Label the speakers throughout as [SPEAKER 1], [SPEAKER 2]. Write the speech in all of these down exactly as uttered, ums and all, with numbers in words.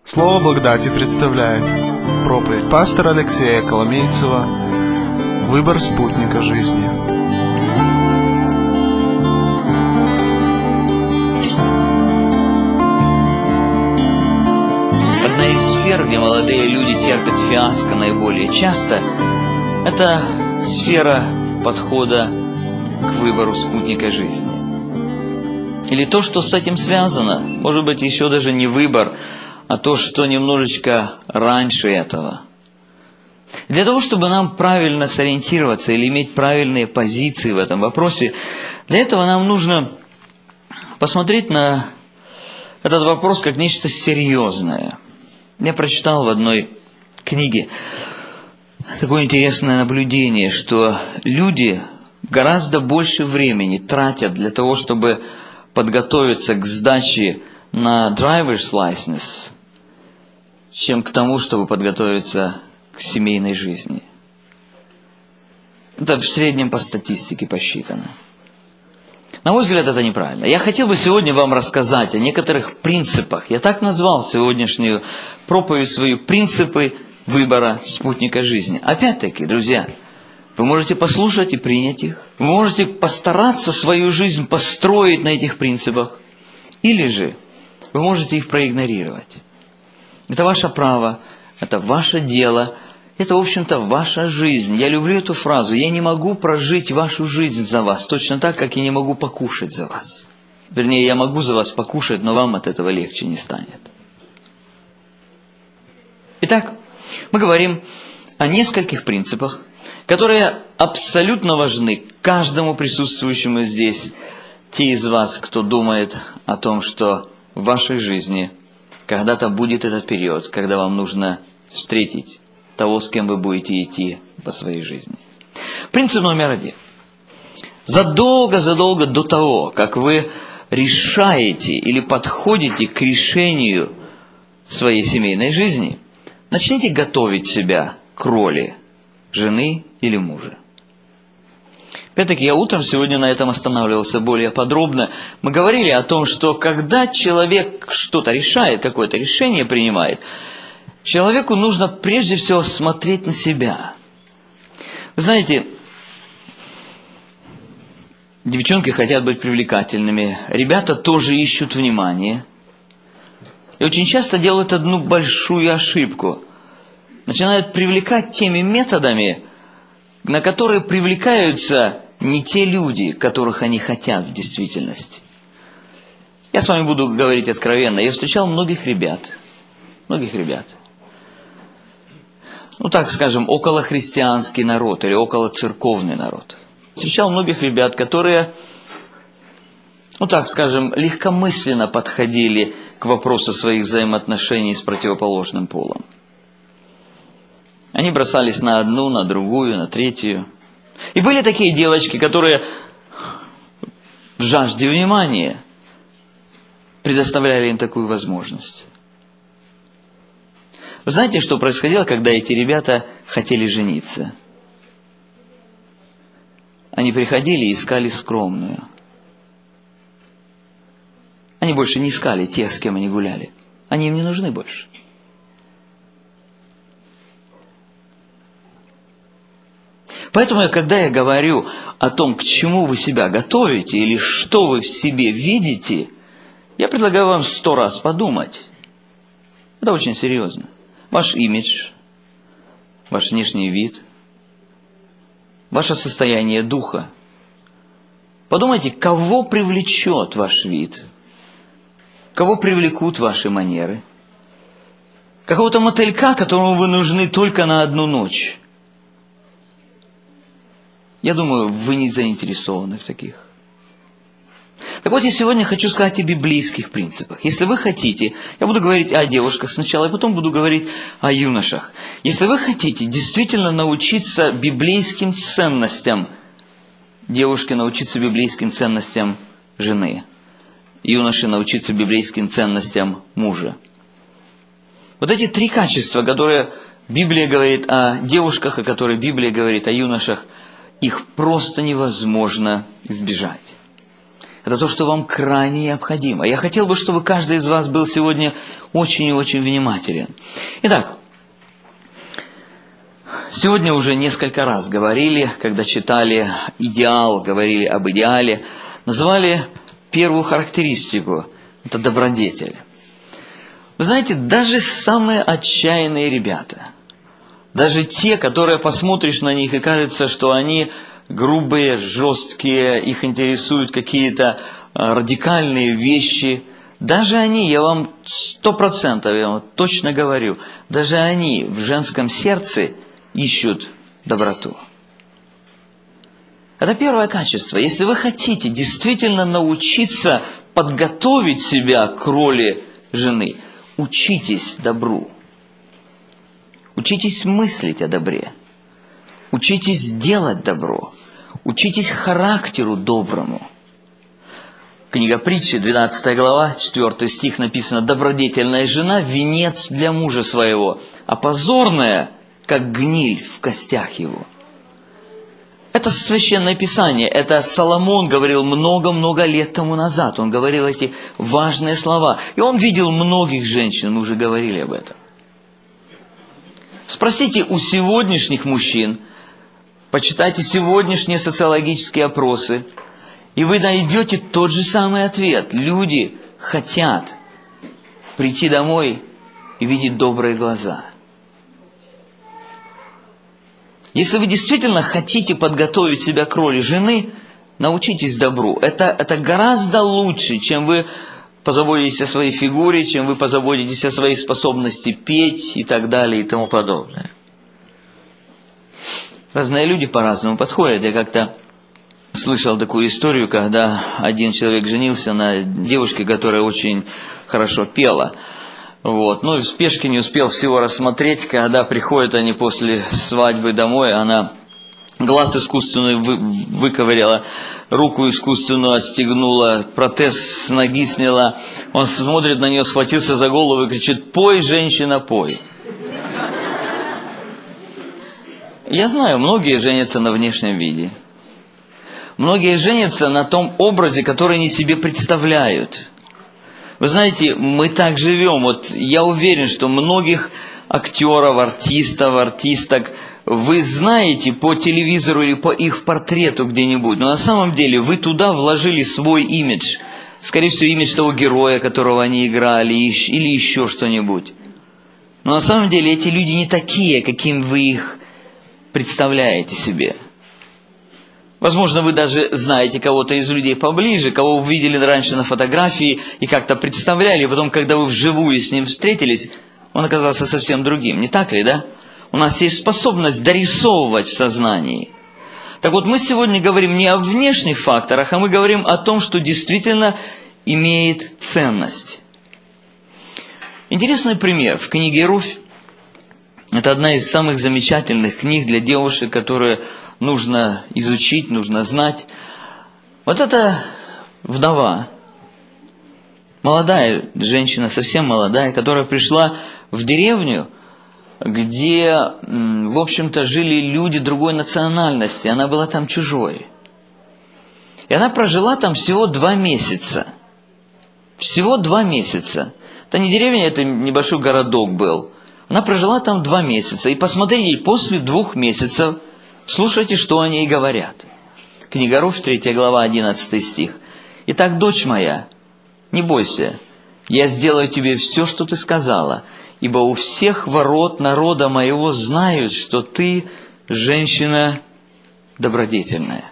[SPEAKER 1] Слово благодати представляет проповедь пастора Алексея Коломейцева «Выбор спутника жизни».
[SPEAKER 2] Одна из сфер, где молодые люди терпят фиаско наиболее часто, это сфера подхода к выбору спутника жизни. Или то, что с этим связано, может быть, еще даже не выбор, а то, что немножечко раньше этого. Для того, чтобы нам правильно сориентироваться или иметь правильные позиции в этом вопросе, для этого нам нужно посмотреть на этот вопрос как нечто серьезное. Я прочитал в одной книге такое интересное наблюдение, что люди гораздо больше времени тратят для того, чтобы подготовиться к сдаче на driver's license, чем к тому, чтобы подготовиться к семейной жизни. Это в среднем по статистике посчитано. На мой взгляд, это неправильно. Я хотел бы сегодня вам рассказать о некоторых принципах. Я так назвал сегодняшнюю проповедь свою «Принципы выбора спутника жизни». Опять-таки, друзья, вы можете послушать и принять их. Вы можете постараться свою жизнь построить на этих принципах. Или же вы можете их проигнорировать. Это ваше право, это ваше дело, это, в общем-то, ваша жизнь. Я люблю эту фразу. Я не могу прожить вашу жизнь за вас, точно так, как я не могу покушать за вас. Вернее, я могу за вас покушать, но вам от этого легче не станет. Итак, мы говорим о нескольких принципах, которые абсолютно важны каждому присутствующему здесь. Те из вас, кто думает о том, что в вашей жизни когда-то будет этот период, когда вам нужно встретить того, с кем вы будете идти по своей жизни. Принцип номер один. Задолго-задолго до того, как вы решаете или подходите к решению своей семейной жизни, начните готовить себя к роли жены или мужа. Опять-таки, я утром сегодня на этом останавливался более подробно. Мы говорили о том, что когда человек что-то решает, какое-то решение принимает, человеку нужно прежде всего смотреть на себя. Вы знаете, девчонки хотят быть привлекательными, ребята тоже ищут внимание. И очень часто делают одну большую ошибку. Начинают привлекать теми методами, на которые привлекаются не те люди, которых они хотят в действительности. Я с вами буду говорить откровенно. Я встречал многих ребят, многих ребят. Ну, так скажем, околохристианский народ или околоцерковный народ. Встречал многих ребят, которые, ну, так скажем, легкомысленно подходили к вопросу своих взаимоотношений с противоположным полом. Они бросались на одну, на другую, на третью. И были такие девочки, которые в жажде внимания предоставляли им такую возможность. Вы знаете, что происходило, когда эти ребята хотели жениться? Они приходили и искали скромную. Они больше не искали тех, с кем они гуляли. Они им не нужны больше. Поэтому, когда я говорю о том, к чему вы себя готовите или что вы в себе видите, я предлагаю вам сто раз подумать. Это очень серьезно. Ваш имидж, ваш внешний вид, ваше состояние духа. Подумайте, кого привлечет ваш вид, кого привлекут ваши манеры, какого-то мотылька, которому вы нужны только на одну ночь. Я думаю, вы не заинтересованы в таких. Так вот, я сегодня хочу сказать о библейских принципах. Если вы хотите, я буду говорить о девушках сначала, и потом буду говорить о юношах. Если вы хотите действительно научиться библейским ценностям, девушке научиться библейским ценностям жены, юноше научиться библейским ценностям мужа. Вот эти три качества, которые Библия говорит о девушках, о которых Библия говорит о юношах, их просто невозможно избежать. Это то, что вам крайне необходимо. Я хотел бы, чтобы каждый из вас был сегодня очень и очень внимателен. Итак, сегодня уже несколько раз говорили, когда читали идеал, говорили об идеале, называли первую характеристику – это добродетель. Вы знаете, даже самые отчаянные ребята, даже те, которые посмотришь на них и кажется, что они грубые, жесткие, их интересуют какие-то радикальные вещи, даже они, я вам сто процентов, я вам точно говорю, даже они в женском сердце ищут доброту. Это первое качество. Если вы хотите действительно научиться подготовить себя к роли жены, учитесь добру. Учитесь мыслить о добре. Учитесь делать добро. Учитесь характеру доброму. Книга Притчи, двенадцатая глава, четвёртый стих написано: «Добродетельная жена – венец для мужа своего, а позорная, как гниль в костях его». Это Священное Писание, это Соломон говорил много-много лет тому назад. Он говорил эти важные слова. И он видел многих женщин, мы уже говорили об этом. Спросите у сегодняшних мужчин, почитайте сегодняшние социологические опросы, и вы найдете тот же самый ответ. Люди хотят прийти домой и видеть добрые глаза. Если вы действительно хотите подготовить себя к роли жены, научитесь добру. Это, это гораздо лучше, чем вы позаботитесь о своей фигуре, чем вы позаботитесь о своей способности петь и так далее и тому подобное. Разные люди по-разному подходят. Я как-то слышал такую историю, когда один человек женился на девушке, которая очень хорошо пела. Вот. Ну и в спешке не успел всего рассмотреть, когда приходят они после свадьбы домой, она глаз искусственный вы, выковыряла, руку искусственную отстегнула, протез с ноги сняла. Он смотрит на нее, схватился за голову и кричит: «Пой, женщина, пой!» Я знаю, многие женятся на внешнем виде. Многие женятся на том образе, который они себе представляют. Вы знаете, мы так живем. Вот я уверен, что многих актеров, артистов, артисток вы знаете по телевизору или по их портрету где-нибудь. Но на самом деле вы туда вложили свой имидж. Скорее всего, имидж того героя, которого они играли, или еще что-нибудь. Но на самом деле эти люди не такие, каким вы их представляете себе. Возможно, вы даже знаете кого-то из людей поближе, кого вы видели раньше на фотографии и как-то представляли, и потом, когда вы вживую с ним встретились, он оказался совсем другим. Не так ли, да? У нас есть способность дорисовывать в сознании. Так вот, мы сегодня говорим не о внешних факторах, а мы говорим о том, что действительно имеет ценность. Интересный пример. В книге «Руфь» это одна из самых замечательных книг для девушек, которые нужно изучить, нужно знать. Вот эта вдова, молодая женщина, совсем молодая, которая пришла в деревню, где, в общем-то, жили люди другой национальности. Она была там чужой. И она прожила там всего два месяца. Всего два месяца. Это не деревня, это небольшой городок был. Она прожила там два месяца. И посмотрите, после двух месяцев слушайте, что они ей говорят. Книга Руфь, третья глава, одиннадцатый стих. «Итак, дочь моя, не бойся, я сделаю тебе все, что ты сказала, ибо у всех ворот народа моего знают, что ты женщина добродетельная».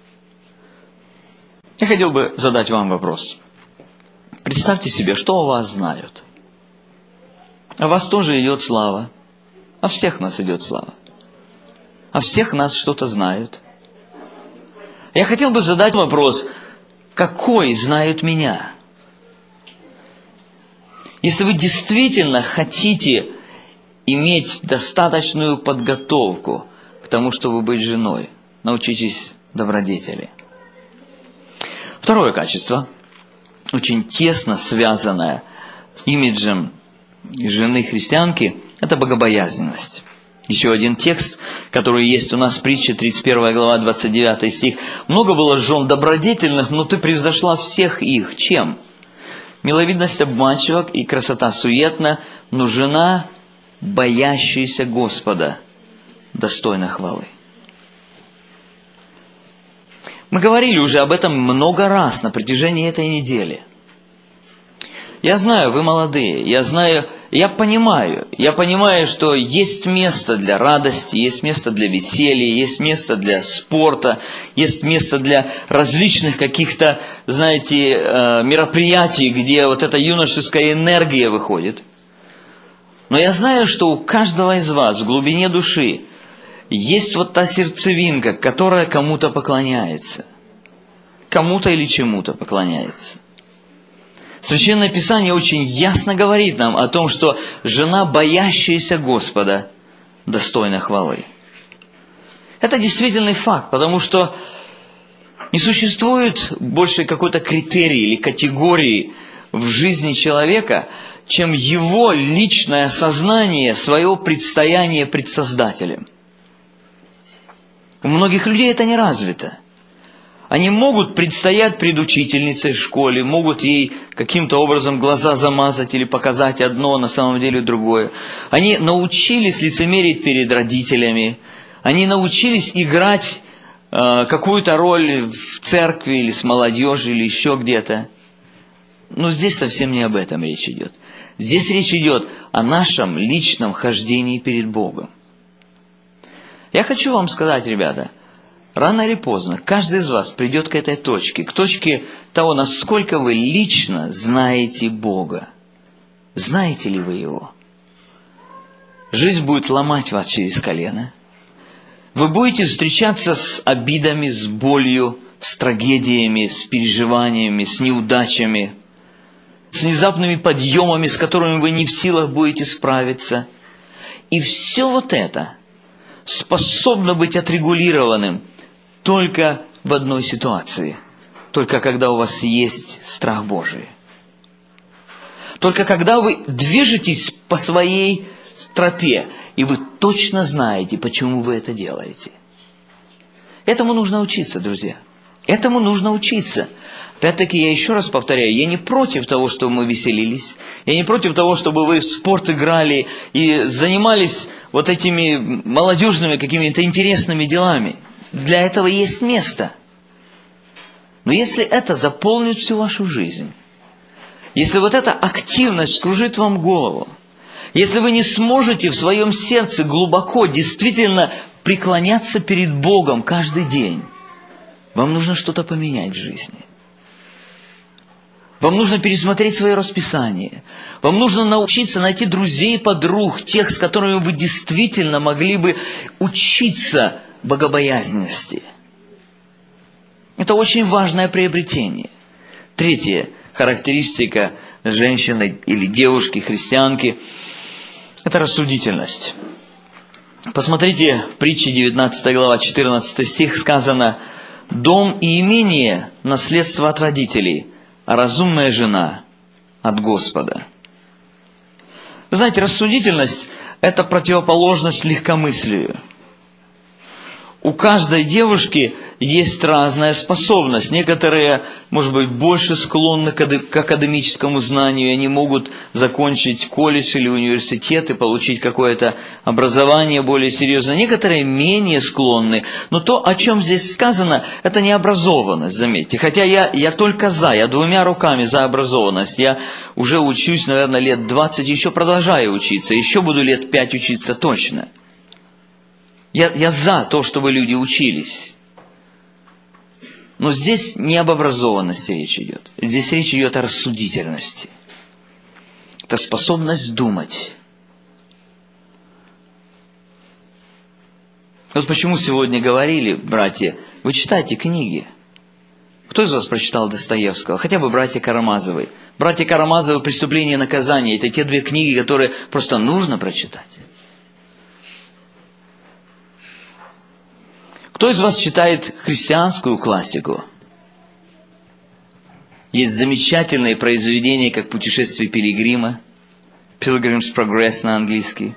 [SPEAKER 2] Я хотел бы задать вам вопрос. Представьте себе, что о вас знают. О вас тоже идет слава. О всех нас идет слава. О всех нас что-то знают. Я хотел бы задать вопрос, какой знают меня? Если вы действительно хотите иметь достаточную подготовку к тому, чтобы быть женой, научитесь добродетели. Второе качество, очень тесно связанное с имиджем жены христианки, это богобоязненность. Еще один текст, который есть у нас в притче, тридцать первая глава, двадцать девятый стих. «Много было жен добродетельных, но ты превзошла всех их». Чем? «Миловидность обманчива и красота суетна, но жена, боящаяся Господа, достойна хвалы». Мы говорили уже об этом много раз на протяжении этой недели. Я знаю, вы молодые, я знаю, я понимаю, я понимаю, что есть место для радости, есть место для веселья, есть место для спорта, есть место для различных каких-то, знаете, мероприятий, где вот эта юношеская энергия выходит. Но я знаю, что у каждого из вас в глубине души есть вот та сердцевинка, которая кому-то поклоняется, кому-то или чему-то поклоняется. Священное Писание очень ясно говорит нам о том, что жена, боящаяся Господа, достойна хвалы. Это действительный факт, потому что не существует больше какой-то критерии или категории в жизни человека, чем его личное сознание своего предстояния пред Создателем. У многих людей это не развито. Они могут предстоять пред учительницей в школе, могут ей каким-то образом глаза замазать или показать одно, на самом деле другое. Они научились лицемерить перед родителями, они научились играть э, какую-то роль в церкви или с молодежью или еще где-то. Но здесь совсем не об этом речь идет. Здесь речь идет о нашем личном хождении перед Богом. Я хочу вам сказать, ребята, рано или поздно каждый из вас придет к этой точке, к точке того, насколько вы лично знаете Бога. Знаете ли вы Его? Жизнь будет ломать вас через колено. Вы будете встречаться с обидами, с болью, с трагедиями, с переживаниями, с неудачами, с внезапными подъемами, с которыми вы не в силах будете справиться. И все вот это способно быть отрегулированным только в одной ситуации. Только когда у вас есть страх Божий. Только когда вы движетесь по своей тропе, и вы точно знаете, почему вы это делаете. Этому нужно учиться, друзья. Этому нужно учиться. Опять-таки, я еще раз повторяю, я не против того, чтобы мы веселились. Я не против того, чтобы вы в спорт играли и занимались вот этими молодежными какими-то интересными делами. Для этого есть место. Но если это заполнит всю вашу жизнь, если вот эта активность скружит вам голову, если вы не сможете в своем сердце глубоко действительно преклоняться перед Богом каждый день, вам нужно что-то поменять в жизни. Вам нужно пересмотреть свое расписание. Вам нужно научиться найти друзей, подруг, тех, с которыми вы действительно могли бы учиться богобоязненности. Это очень важное приобретение. Третья характеристика женщины или девушки, христианки – это рассудительность. Посмотрите, в притче девятнадцатая глава, четырнадцатый стих сказано: «Дом и имение – наследство от родителей, а разумная жена – от Господа». Вы знаете, рассудительность – это противоположность легкомыслию. У каждой девушки есть разная способность. Некоторые, может быть, больше склонны к академическому знанию, и они могут закончить колледж или университет и получить какое-то образование более серьезное. Некоторые менее склонны. Но то, о чем здесь сказано, это не образованность, заметьте. Хотя я, я только за, я двумя руками за образованность. Я уже учусь, наверное, лет двадцать, еще продолжаю учиться. Еще буду лет пять учиться точно. Я, я за то, чтобы люди учились. Но здесь не об образованности речь идет. Здесь речь идет о рассудительности. Это способность думать. Вот почему сегодня говорили, братья, вы читайте книги. Кто из вас прочитал Достоевского? Хотя бы братья Карамазовы. Братья Карамазовы «Преступление и наказание» – это те две книги, которые просто нужно прочитать. Кто из вас читает христианскую классику? Есть замечательные произведения, как «Путешествие пилигрима», «Pilgrim's Progress» на английский.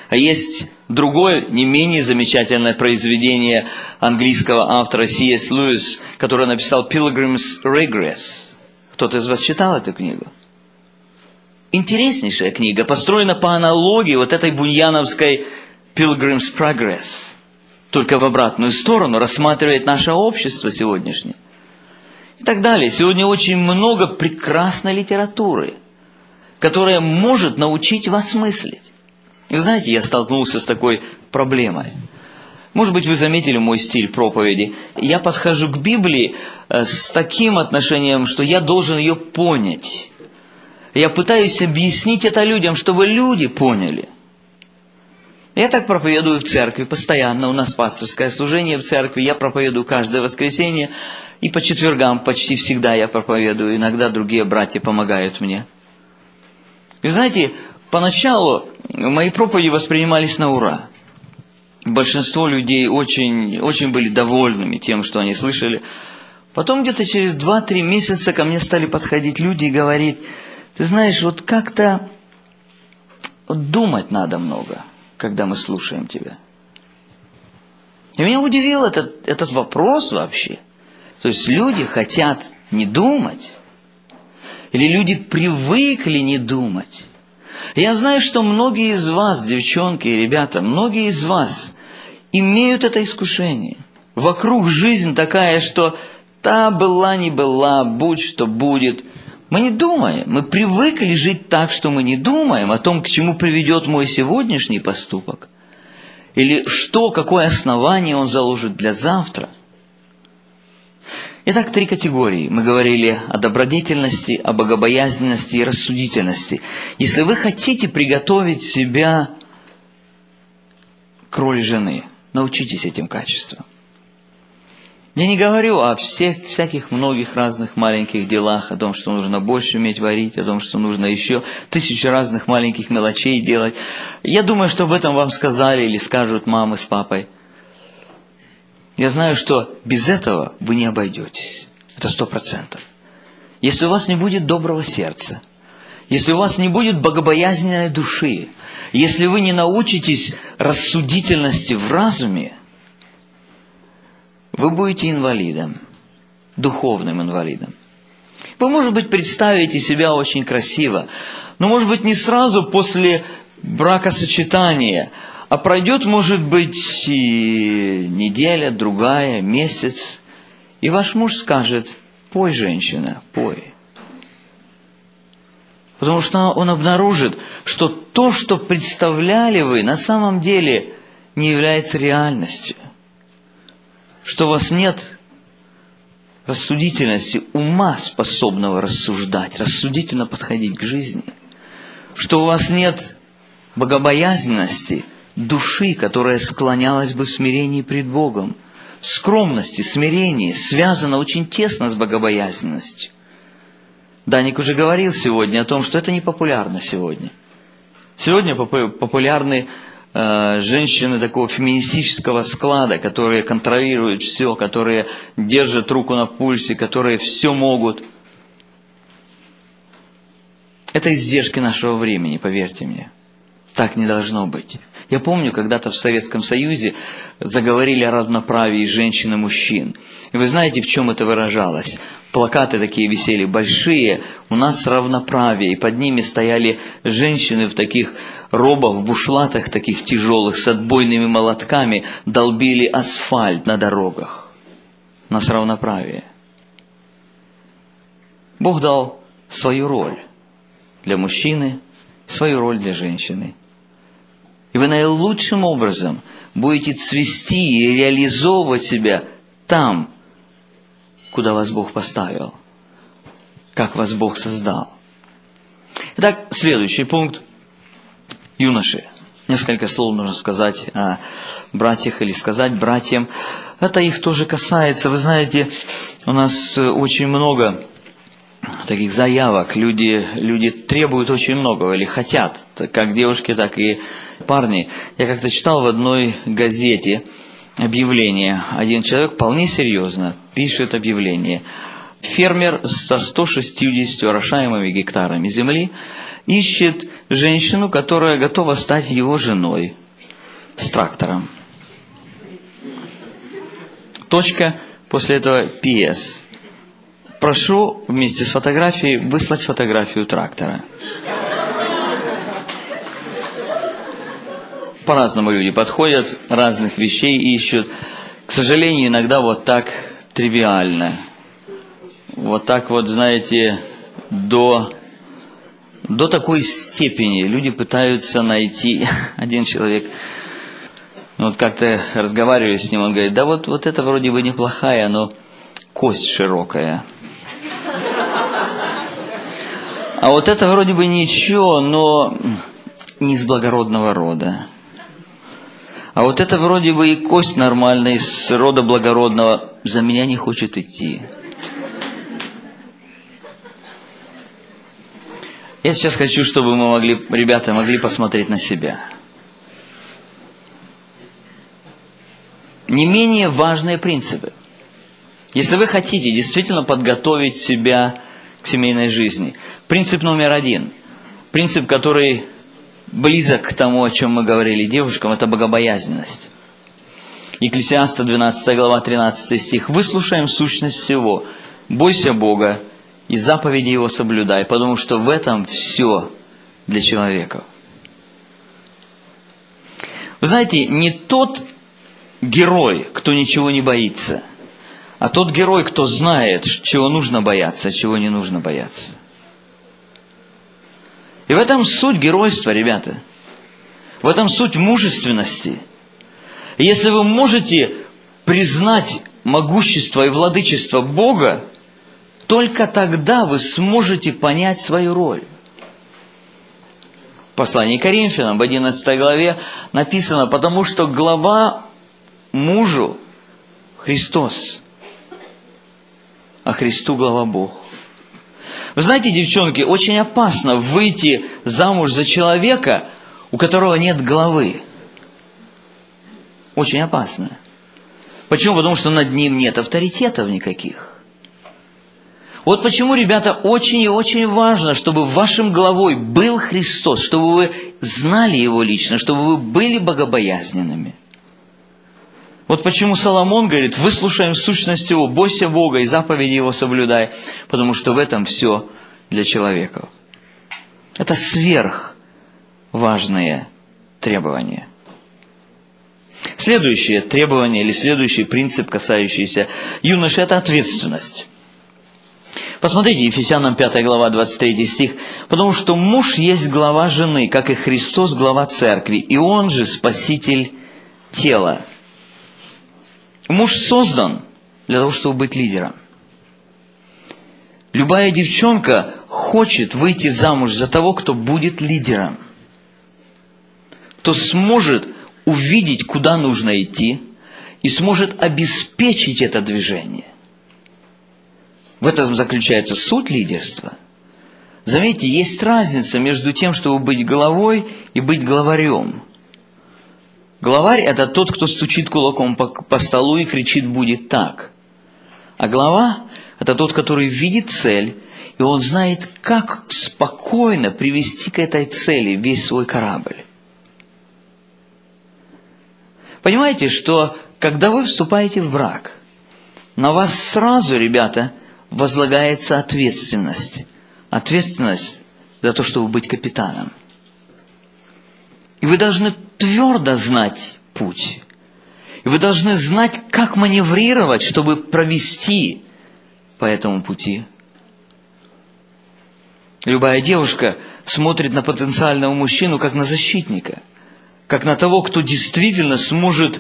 [SPEAKER 2] А есть другое, не менее замечательное произведение английского автора Си Эс Льюис, который написал «Pilgrim's Regress». Кто-то из вас читал эту книгу? Интереснейшая книга, построена по аналогии вот этой буньяновской «Pilgrim's Progress». Только в обратную сторону рассматривает наше общество сегодняшнее. И так далее. Сегодня очень много прекрасной литературы, которая может научить вас мыслить. И знаете, я столкнулся с такой проблемой. Может быть, вы заметили мой стиль проповеди. Я подхожу к Библии с таким отношением, что я должен ее понять. Я пытаюсь объяснить это людям, чтобы люди поняли. Я так проповедую в церкви постоянно. У нас пасторское служение в церкви. Я проповедую каждое воскресенье. И по четвергам почти всегда я проповедую. Иногда другие братья помогают мне. И знаете, поначалу мои проповеди воспринимались на ура. Большинство людей очень, очень были довольными тем, что они слышали. Потом где-то через два-три месяца ко мне стали подходить люди и говорить: ты знаешь, вот как-то вот думать надо много, когда мы слушаем тебя. И меня удивил этот, этот вопрос вообще. То есть люди хотят не думать, или люди привыкли не думать. Я знаю, что многие из вас, девчонки и ребята, многие из вас имеют это искушение. Вокруг жизнь такая, что та была, не была, будь что будет. Мы не думаем, мы привыкли жить так, что мы не думаем о том, к чему приведет мой сегодняшний поступок. Или что, какое основание он заложит для завтра. Итак, три категории. Мы говорили о добродетельности, о богобоязненности и рассудительности. Если вы хотите приготовить себя к роли жены, научитесь этим качествам. Я не говорю о всех, всяких многих разных маленьких делах, о том, что нужно больше уметь варить, о том, что нужно еще тысячи разных маленьких мелочей делать. Я думаю, что об этом вам сказали или скажут мамы с папой. Я знаю, что без этого вы не обойдетесь. Это сто процентов. Если у вас не будет доброго сердца, если у вас не будет богобоязненной души, если вы не научитесь рассудительности в разуме, вы будете инвалидом, духовным инвалидом. Вы, может быть, представите себя очень красиво, но, может быть, не сразу после бракосочетания, а пройдет, может быть, и неделя, другая, месяц, и ваш муж скажет: пой, женщина, пой. Потому что он обнаружит, что то, что представляли вы, на самом деле не является реальностью. Что у вас нет рассудительности, ума, способного рассуждать, рассудительно подходить к жизни. Что у вас нет богобоязненности, души, которая склонялась бы в смирении пред Богом. Скромность и смирение связано очень тесно с богобоязненностью. Даник уже говорил сегодня о том, что это не популярно сегодня. Сегодня популярны э, женщины такого феминистического склада, которые контролируют все, которые держат руку на пульсе, которые все могут. Это издержки нашего времени, поверьте мне. Так не должно быть. Я помню, когда-то в Советском Союзе заговорили о равноправии женщин и мужчин. И вы знаете, в чем это выражалось? Плакаты такие висели большие: у нас равноправие, и под ними стояли женщины в таких робах, в бушлатах таких тяжелых, с отбойными молотками, долбили асфальт на дорогах. У нас равноправие. Бог дал свою роль для мужчины, свою роль для женщины. И вы наилучшим образом будете цвести и реализовывать себя там, куда вас Бог поставил, как вас Бог создал. Итак, следующий пункт. Юноши. Несколько слов нужно сказать о братьях или сказать братьям. Это их тоже касается. Вы знаете, у нас очень много таких заявок. Люди, люди требуют очень многого или хотят, как девушки, так и парни. Я как-то читал в одной газете объявление. Один человек вполне серьезно пишет объявление. Фермер со ста шестьюдесятью орошаемыми гектарами земли ищет женщину, которая готова стать его женой с трактором. Точка, после этого пи эс. Прошу вместе с фотографией выслать фотографию трактора. По-разному люди подходят, разных вещей ищут. К сожалению, иногда вот так тривиально. Вот так вот, знаете, до, до такой степени люди пытаются найти. Один человек, вот как-то разговариваю с ним, он говорит, да вот, вот это вроде бы неплохая, но кость широкая. А вот это вроде бы ничего, но не из благородного рода. А вот это вроде бы и кость нормальная, из рода благородного, за меня не хочет идти. Я сейчас хочу, чтобы мы могли, ребята, могли посмотреть на себя. Не менее важные принципы. Если вы хотите действительно подготовить себя к семейной жизни, принцип номер один, принцип, который близок к тому, о чем мы говорили девушкам, это богобоязненность. Екклесиаста двенадцатая глава, тринадцатый стих. «Выслушаем сущность всего, бойся Бога и заповеди Его соблюдай, потому что в этом все для человека». Вы знаете, не тот герой, кто ничего не боится, а тот герой, кто знает, чего нужно бояться, а чего не нужно бояться. И в этом суть геройства, ребята. В этом суть мужественности. И если вы можете признать могущество и владычество Бога, только тогда вы сможете понять свою роль. В послании к Коринфянам в одиннадцатой главе написано, потому что глава мужу Христос, а Христу глава Бог. Вы знаете, девчонки, очень опасно выйти замуж за человека, у которого нет главы. Очень опасно. Почему? Потому что над ним нет авторитетов никаких. Вот почему, ребята, очень и очень важно, чтобы вашим главой был Христос, чтобы вы знали Его лично, чтобы вы были богобоязненными. Вот почему Соломон говорит, выслушаем сущность Его, бойся Бога и заповеди Его соблюдай, потому что в этом все для человека. Это сверхважные требования. Следующее требование или следующий принцип, касающийся юноши, это ответственность. Посмотрите, Ефесянам пятая глава, двадцать третий стих. «Потому что муж есть глава жены, как и Христос глава церкви, и он же спаситель тела». Муж создан для того, чтобы быть лидером. Любая девчонка хочет выйти замуж за того, кто будет лидером. Кто сможет увидеть, куда нужно идти, и сможет обеспечить это движение. В этом заключается суть лидерства. Заметьте, есть разница между тем, чтобы быть главой и быть главарем. Главарь – это тот, кто стучит кулаком по, по столу и кричит «будет так». А глава – это тот, который видит цель, и он знает, как спокойно привести к этой цели весь свой корабль. Понимаете, что когда вы вступаете в брак, на вас сразу, ребята, возлагается ответственность. Ответственность за то, чтобы быть капитаном. И вы должны твердо знать путь. И вы должны знать, как маневрировать, чтобы провести по этому пути. Любая девушка смотрит на потенциального мужчину как на защитника, как на того, кто действительно сможет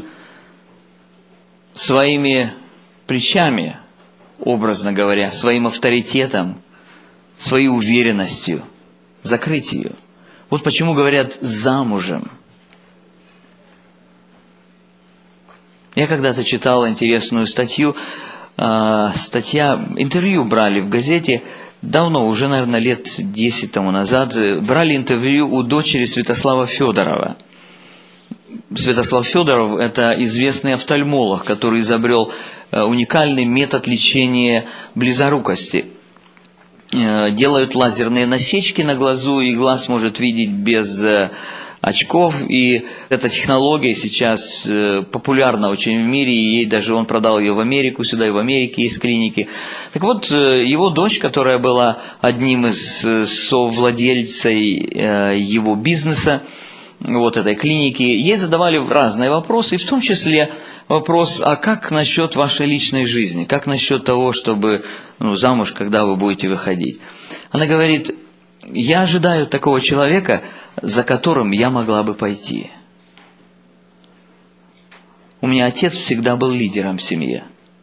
[SPEAKER 2] своими плечами, образно говоря, своим авторитетом, своей уверенностью закрыть ее. Вот почему говорят «замужем». Я когда-то читал интересную статью, э, статья, интервью брали в газете, давно, уже, наверное, лет десять тому назад, брали интервью у дочери Святослава Федорова. Святослав Федоров – это известный офтальмолог, который изобрел уникальный метод лечения близорукости. делают лазерные насечки на глазу, и глаз может видеть без очков. И эта технология сейчас популярна очень в мире, и даже он продал ее в Америку, сюда и в Америке есть клиники. Так вот, его дочь, которая была одним из совладельцей его бизнеса, вот этой клиники, ей задавали разные вопросы, и в том числе вопрос: а как насчет вашей личной жизни? Как насчет того, чтобы ну, замуж, когда вы будете выходить? Она говорит: я ожидаю такого человека, за которым я могла бы пойти. У меня отец всегда был лидером в семье.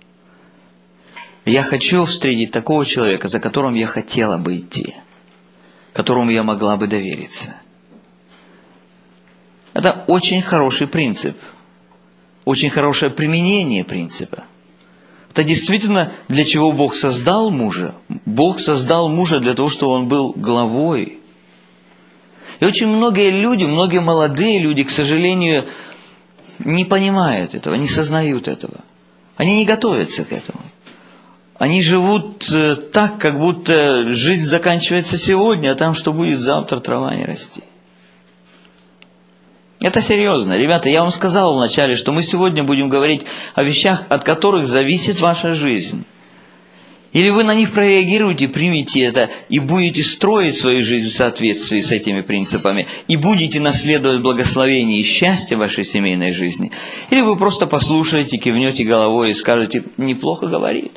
[SPEAKER 2] Я хочу встретить такого человека, за которым я хотела бы идти, которому я могла бы довериться. Это очень хороший принцип, очень хорошее применение принципа. Это действительно, для чего Бог создал мужа. Бог создал мужа для того, чтобы он был главой. И очень многие люди, многие молодые люди, к сожалению, не понимают этого, не сознают этого. Они не готовятся к этому. Они живут так, как будто жизнь заканчивается сегодня, а там, что будет завтра, трава не расти. Это серьезно. Ребята, я вам сказал вначале, что мы сегодня будем говорить о вещах, от которых зависит ваша жизнь. Или вы на них прореагируете, примете это и будете строить свою жизнь в соответствии с этими принципами, и будете наследовать благословение и счастье в вашей семейной жизни. Или вы просто послушаете, кивнете головой и скажете: неплохо говорит.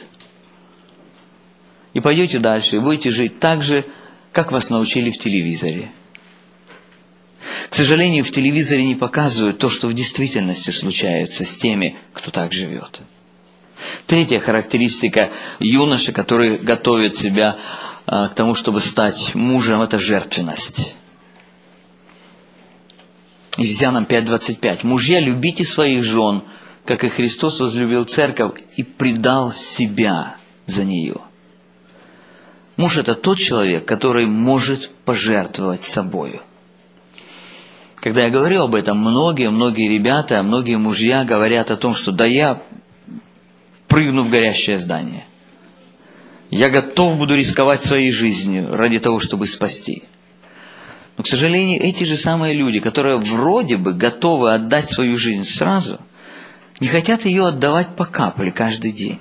[SPEAKER 2] И пойдете дальше, и будете жить так же, как вас научили в телевизоре. К сожалению, в телевизоре не показывают то, что в действительности случается с теми, кто так живет. Третья характеристика юноши, который готовит себя а, к тому, чтобы стать мужем, это жертвенность. Ефесянам пять двадцать пять. «Мужья, любите своих жен, как и Христос возлюбил церковь и предал себя за нее». Муж – это тот человек, который может пожертвовать собою. Когда я говорю об этом, многие, многие ребята, многие мужья говорят о том, что да я прыгну в горящее здание. Я готов буду рисковать своей жизнью ради того, чтобы спасти. Но, к сожалению, эти же самые люди, которые вроде бы готовы отдать свою жизнь сразу, не хотят ее отдавать по капле каждый день.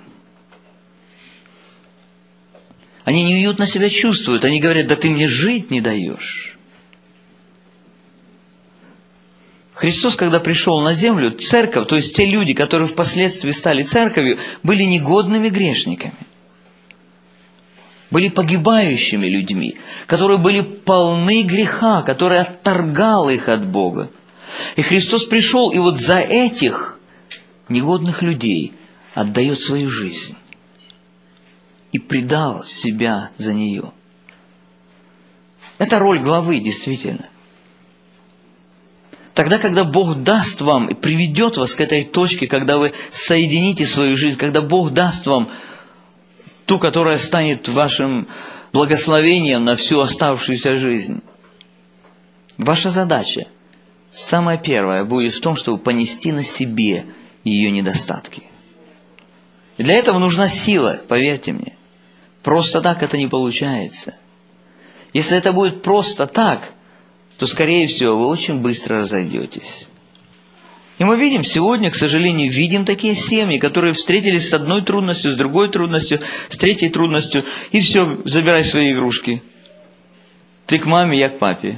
[SPEAKER 2] Они неуютно себя чувствуют, они говорят: да ты мне жить не даешь. Христос, когда пришел на землю, церковь, то есть те люди, которые впоследствии стали церковью, были негодными грешниками. Были погибающими людьми, которые были полны греха, который отторгал их от Бога. И Христос пришел, и вот за этих негодных людей отдает свою жизнь. И предал себя за нее. Это роль главы, действительно. Тогда, когда Бог даст вам и приведет вас к этой точке, когда вы соедините свою жизнь, когда Бог даст вам ту, которая станет вашим благословением на всю оставшуюся жизнь, ваша задача, самая первая, будет в том, чтобы понести на себе ее недостатки. И для этого нужна сила, поверьте мне. Просто так это не получается. Если это будет просто так, то, скорее всего, вы очень быстро разойдетесь. И мы видим сегодня, к сожалению, видим такие семьи, которые встретились с одной трудностью, с другой трудностью, с третьей трудностью, и все, забирай свои игрушки. Ты к маме, я к папе.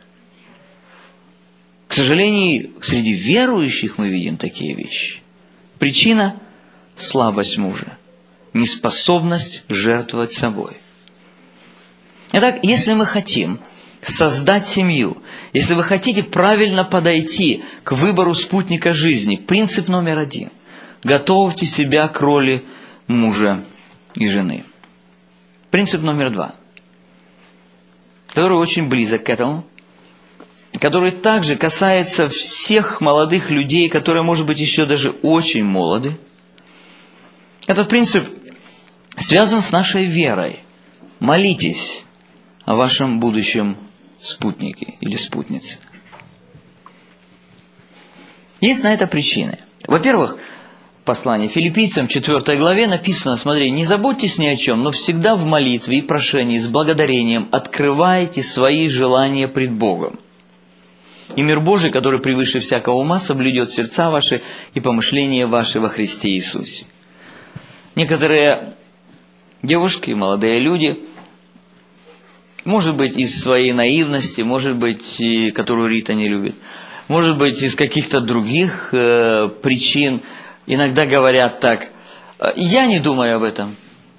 [SPEAKER 2] К сожалению, среди верующих мы видим такие вещи. Причина – слабость мужа, неспособность жертвовать собой. Итак, если мы хотим создать семью, если вы хотите правильно подойти к выбору спутника жизни, принцип номер один – готовьте себя к роли мужа и жены. Принцип номер два, который очень близок к этому, который также касается всех молодых людей, которые, может быть, еще даже очень молоды. Этот принцип связан с нашей верой. Молитесь о вашем будущем спутнике или спутнице. Есть на это причины. Во-первых, послании Филиппийцам, четвёртой главе написано, смотри, «Не заботьтесь ни о чем, но всегда в молитве и прошении с благодарением открывайте свои желания пред Богом. И мир Божий, который превыше всякого ума, соблюдет сердца ваши и помышления ваши во Христе Иисусе». Некоторые девушки, молодые люди, может быть, из своей наивности, может быть, и, которую Рита не любит, может быть, из каких-то других э, причин, иногда говорят так: «Я не думаю об этом,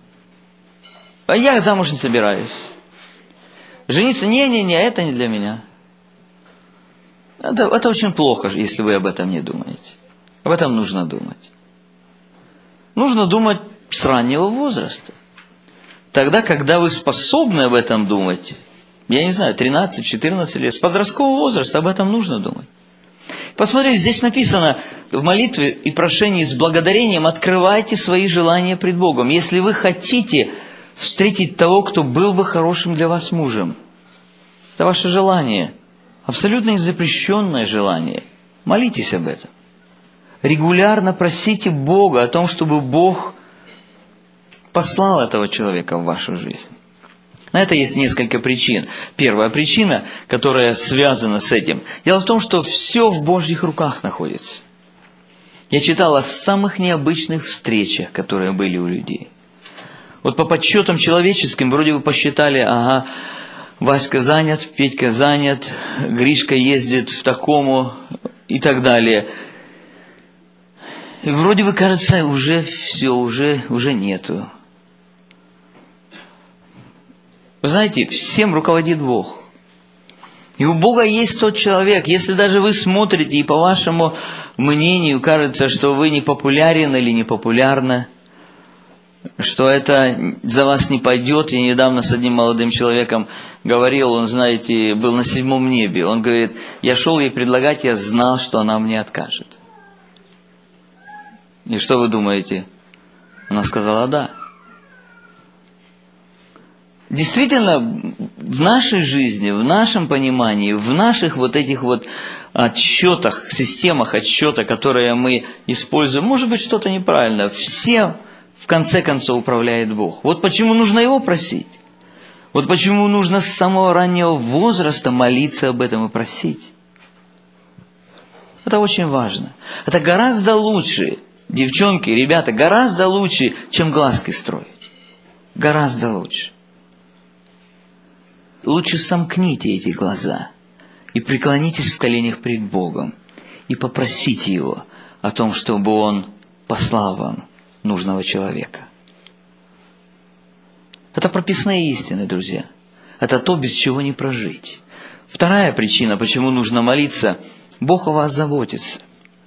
[SPEAKER 2] я замуж не собираюсь, жениться, не-не-не, это не для меня». Это, это очень плохо, если вы об этом не думаете. Об этом нужно думать. Нужно думать с раннего возраста. Тогда, когда вы способны об этом думать, я не знаю, тринадцать-четырнадцать лет, с подросткового возраста об этом нужно думать. Посмотрите, здесь написано: в молитве и прошении с благодарением открывайте свои желания пред Богом. Если вы хотите встретить того, кто был бы хорошим для вас мужем, это ваше желание, абсолютно незапрещенное желание. Молитесь об этом. Регулярно просите Бога о том, чтобы Бог послал этого человека в вашу жизнь. На это есть несколько причин. Первая причина, которая связана с этим. Дело в том, что все в Божьих руках находится. Я читал о самых необычных встречах, которые были у людей. Вот по подсчетам человеческим, вроде бы посчитали, ага, Васька занят, Петька занят, Гришка ездит в такому и так далее. И вроде бы кажется, уже все, уже, уже нету. Вы знаете, всем руководит Бог. И у Бога есть тот человек, если даже вы смотрите, и по вашему мнению кажется, что вы не популярен или не популярны, что это за вас не пойдет. Я недавно с одним молодым человеком говорил, он, знаете, был на седьмом небе. Он говорит: я шел ей предлагать, я знал, что она мне откажет. И что вы думаете? Она сказала «да». Действительно, в нашей жизни, в нашем понимании, в наших вот этих вот отсчетах, системах отсчета, которые мы используем, может быть, что-то неправильно. Все, в конце концов, управляет Бог. Вот почему нужно Его просить. Вот почему нужно с самого раннего возраста молиться об этом и просить. Это очень важно. Это гораздо лучше, девчонки, ребята, гораздо лучше, чем глазки строить. Гораздо лучше. Лучше сомкните эти глаза и преклонитесь в коленях пред Богом и попросите Его о том, чтобы Он послал вам нужного человека. Это прописные истины, друзья. Это то, без чего не прожить. Вторая причина, почему нужно молиться: Бог о вас заботится.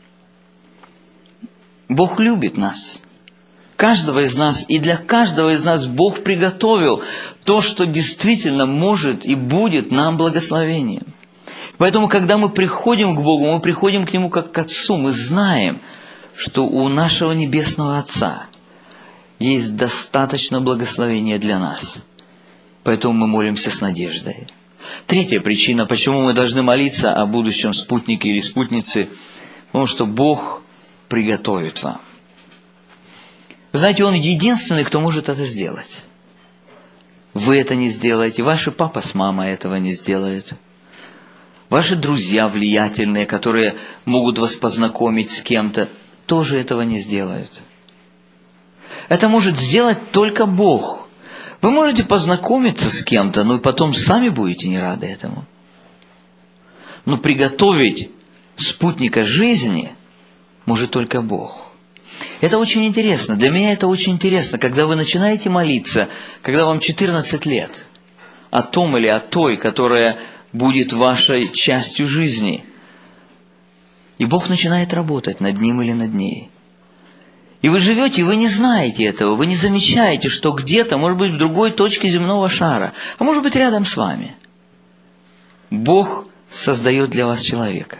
[SPEAKER 2] Бог любит нас. Каждого из нас, и для каждого из нас Бог приготовил то, что действительно может и будет нам благословением. Поэтому, когда мы приходим к Богу, мы приходим к Нему как к Отцу, мы знаем, что у нашего Небесного Отца есть достаточно благословения для нас. Поэтому мы молимся с надеждой. Третья причина, почему мы должны молиться о будущем спутнике или спутнице, потому что Бог приготовит вам. Вы знаете, Он единственный, кто может это сделать. Вы это не сделаете, ваши папа с мамой этого не сделают. Ваши друзья влиятельные, которые могут вас познакомить с кем-то, тоже этого не сделают. Это может сделать только Бог. Вы можете познакомиться с кем-то, но и потом сами будете не рады этому. Но приготовить спутника жизни может только Бог. Это очень интересно. Для меня это очень интересно, когда вы начинаете молиться, когда вам четырнадцать лет, о том или о той, которая будет вашей частью жизни. И Бог начинает работать над ним или над ней. И вы живете, и вы не знаете этого, вы не замечаете, что где-то, может быть, в другой точке земного шара, а может быть, рядом с вами, Бог создает для вас человека.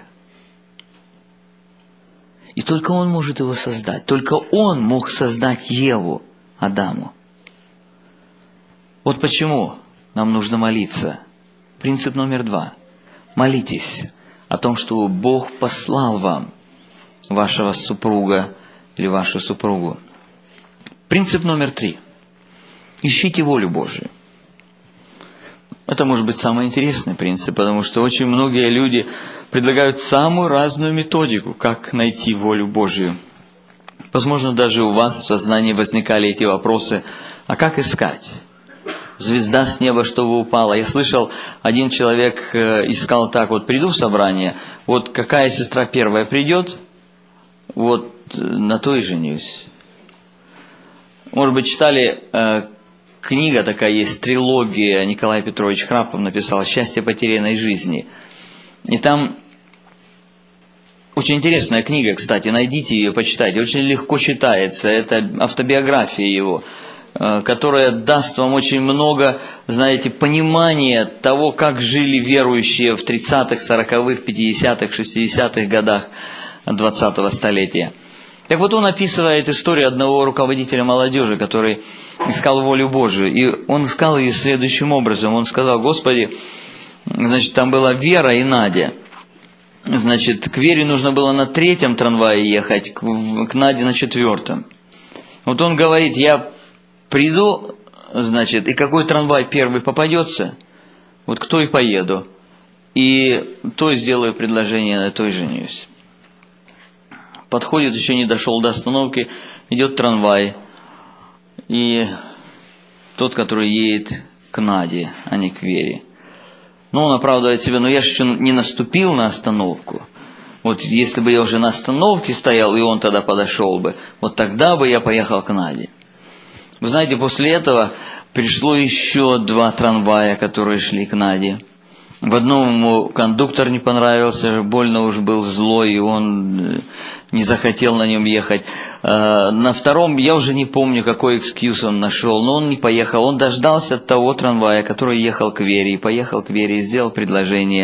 [SPEAKER 2] И только Он может его создать. Только Он мог создать Еву, Адаму. Вот почему нам нужно молиться. Принцип номер два. Молитесь о том, чтобы Бог послал вам вашего супруга или вашу супругу. Принцип номер три. Ищите волю Божию. Это может быть самый интересный принцип, потому что очень многие люди предлагают самую разную методику, как найти волю Божию. Возможно, даже у вас в сознании возникали эти вопросы, а как искать? Звезда с неба, чтобы упала. Я слышал, один человек искал так, вот приду в собрание, вот какая сестра первая придет, вот на то и женюсь. Может быть, читали, э, книга такая есть, трилогия, Николай Петрович Храпов написал «Счастье потерянной жизни». И там очень интересная книга, кстати, найдите ее, почитайте, очень легко читается, это автобиография его, э, которая даст вам очень много, знаете, понимания того, как жили верующие в тридцатых, сороковых, пятидесятых, шестидесятых годах двадцатого столетия. Так вот, он описывает историю одного руководителя молодежи, который искал волю Божию. И он искал ее следующим образом. Он сказал: Господи, значит, там была Вера и Надя. Значит, к Вере нужно было на третьем трамвае ехать, к Наде на четвертом. Вот он говорит: я приду, значит, и какой трамвай первый попадется, вот к той поеду. И той сделаю предложение, на той женюсь. Подходит, еще не дошел до остановки, идет трамвай. И тот, который едет к Наде, а не к Вере. Но он оправдывает себя: но я же еще не наступил на остановку. Вот если бы я уже на остановке стоял, и он тогда подошел бы, вот тогда бы я поехал к Наде. Вы знаете, после этого пришло еще два трамвая, которые шли к Наде. В одном ему кондуктор не понравился, больно уж был злой, и он не захотел на нем ехать. На втором, я уже не помню, какой экскьюз он нашел, но он не поехал. Он дождался того трамвая, который ехал к Вере, и поехал к Вере, и сделал предложение.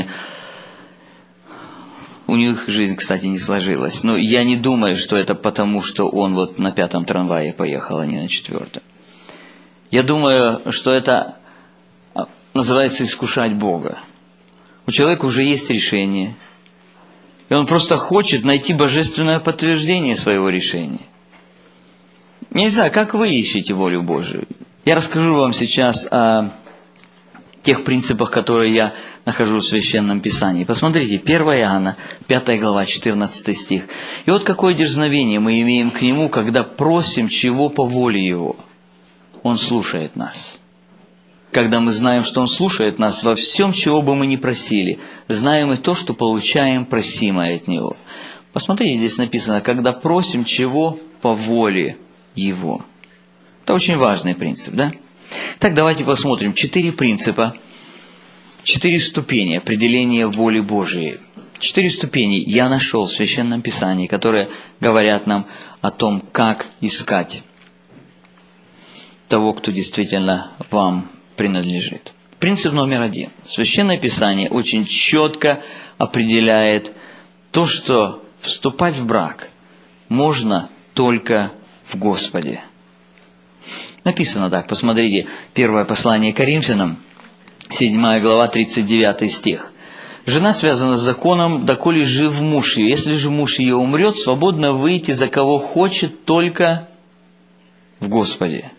[SPEAKER 2] У них жизнь, кстати, не сложилась. Но я не думаю, что это потому, что он вот на пятом трамвае поехал, а не на четвертом. Я думаю, что это называется искушать Бога. У человека уже есть решение, и он просто хочет найти божественное подтверждение своего решения. Не знаю, как вы ищете волю Божию. Я расскажу вам сейчас о тех принципах, которые я нахожу в Священном Писании. Посмотрите, первое Иоанна, пятая глава, четырнадцатый стих. И вот какое дерзновение мы имеем к Нему, когда просим чего по воле Его. Он слушает нас. Когда мы знаем, что Он слушает нас во всем, чего бы мы ни просили, знаем и то, что получаем просимое от Него. Посмотрите, здесь написано: когда просим чего по воле Его. Это очень важный принцип, да? Так, давайте посмотрим. Четыре принципа, четыре ступени определения воли Божией. Четыре ступени я нашел в Священном Писании, которые говорят нам о том, как искать того, кто действительно вам принадлежит. Принцип номер один. Священное Писание очень четко определяет то, что вступать в брак можно только в Господе. Написано так, посмотрите, первое послание Коринфянам, седьмая глава, тридцать девятый стих. «Жена связана с законом, доколе жив муж ее. Если же муж ее умрет, свободно выйти за кого хочет только в Господе».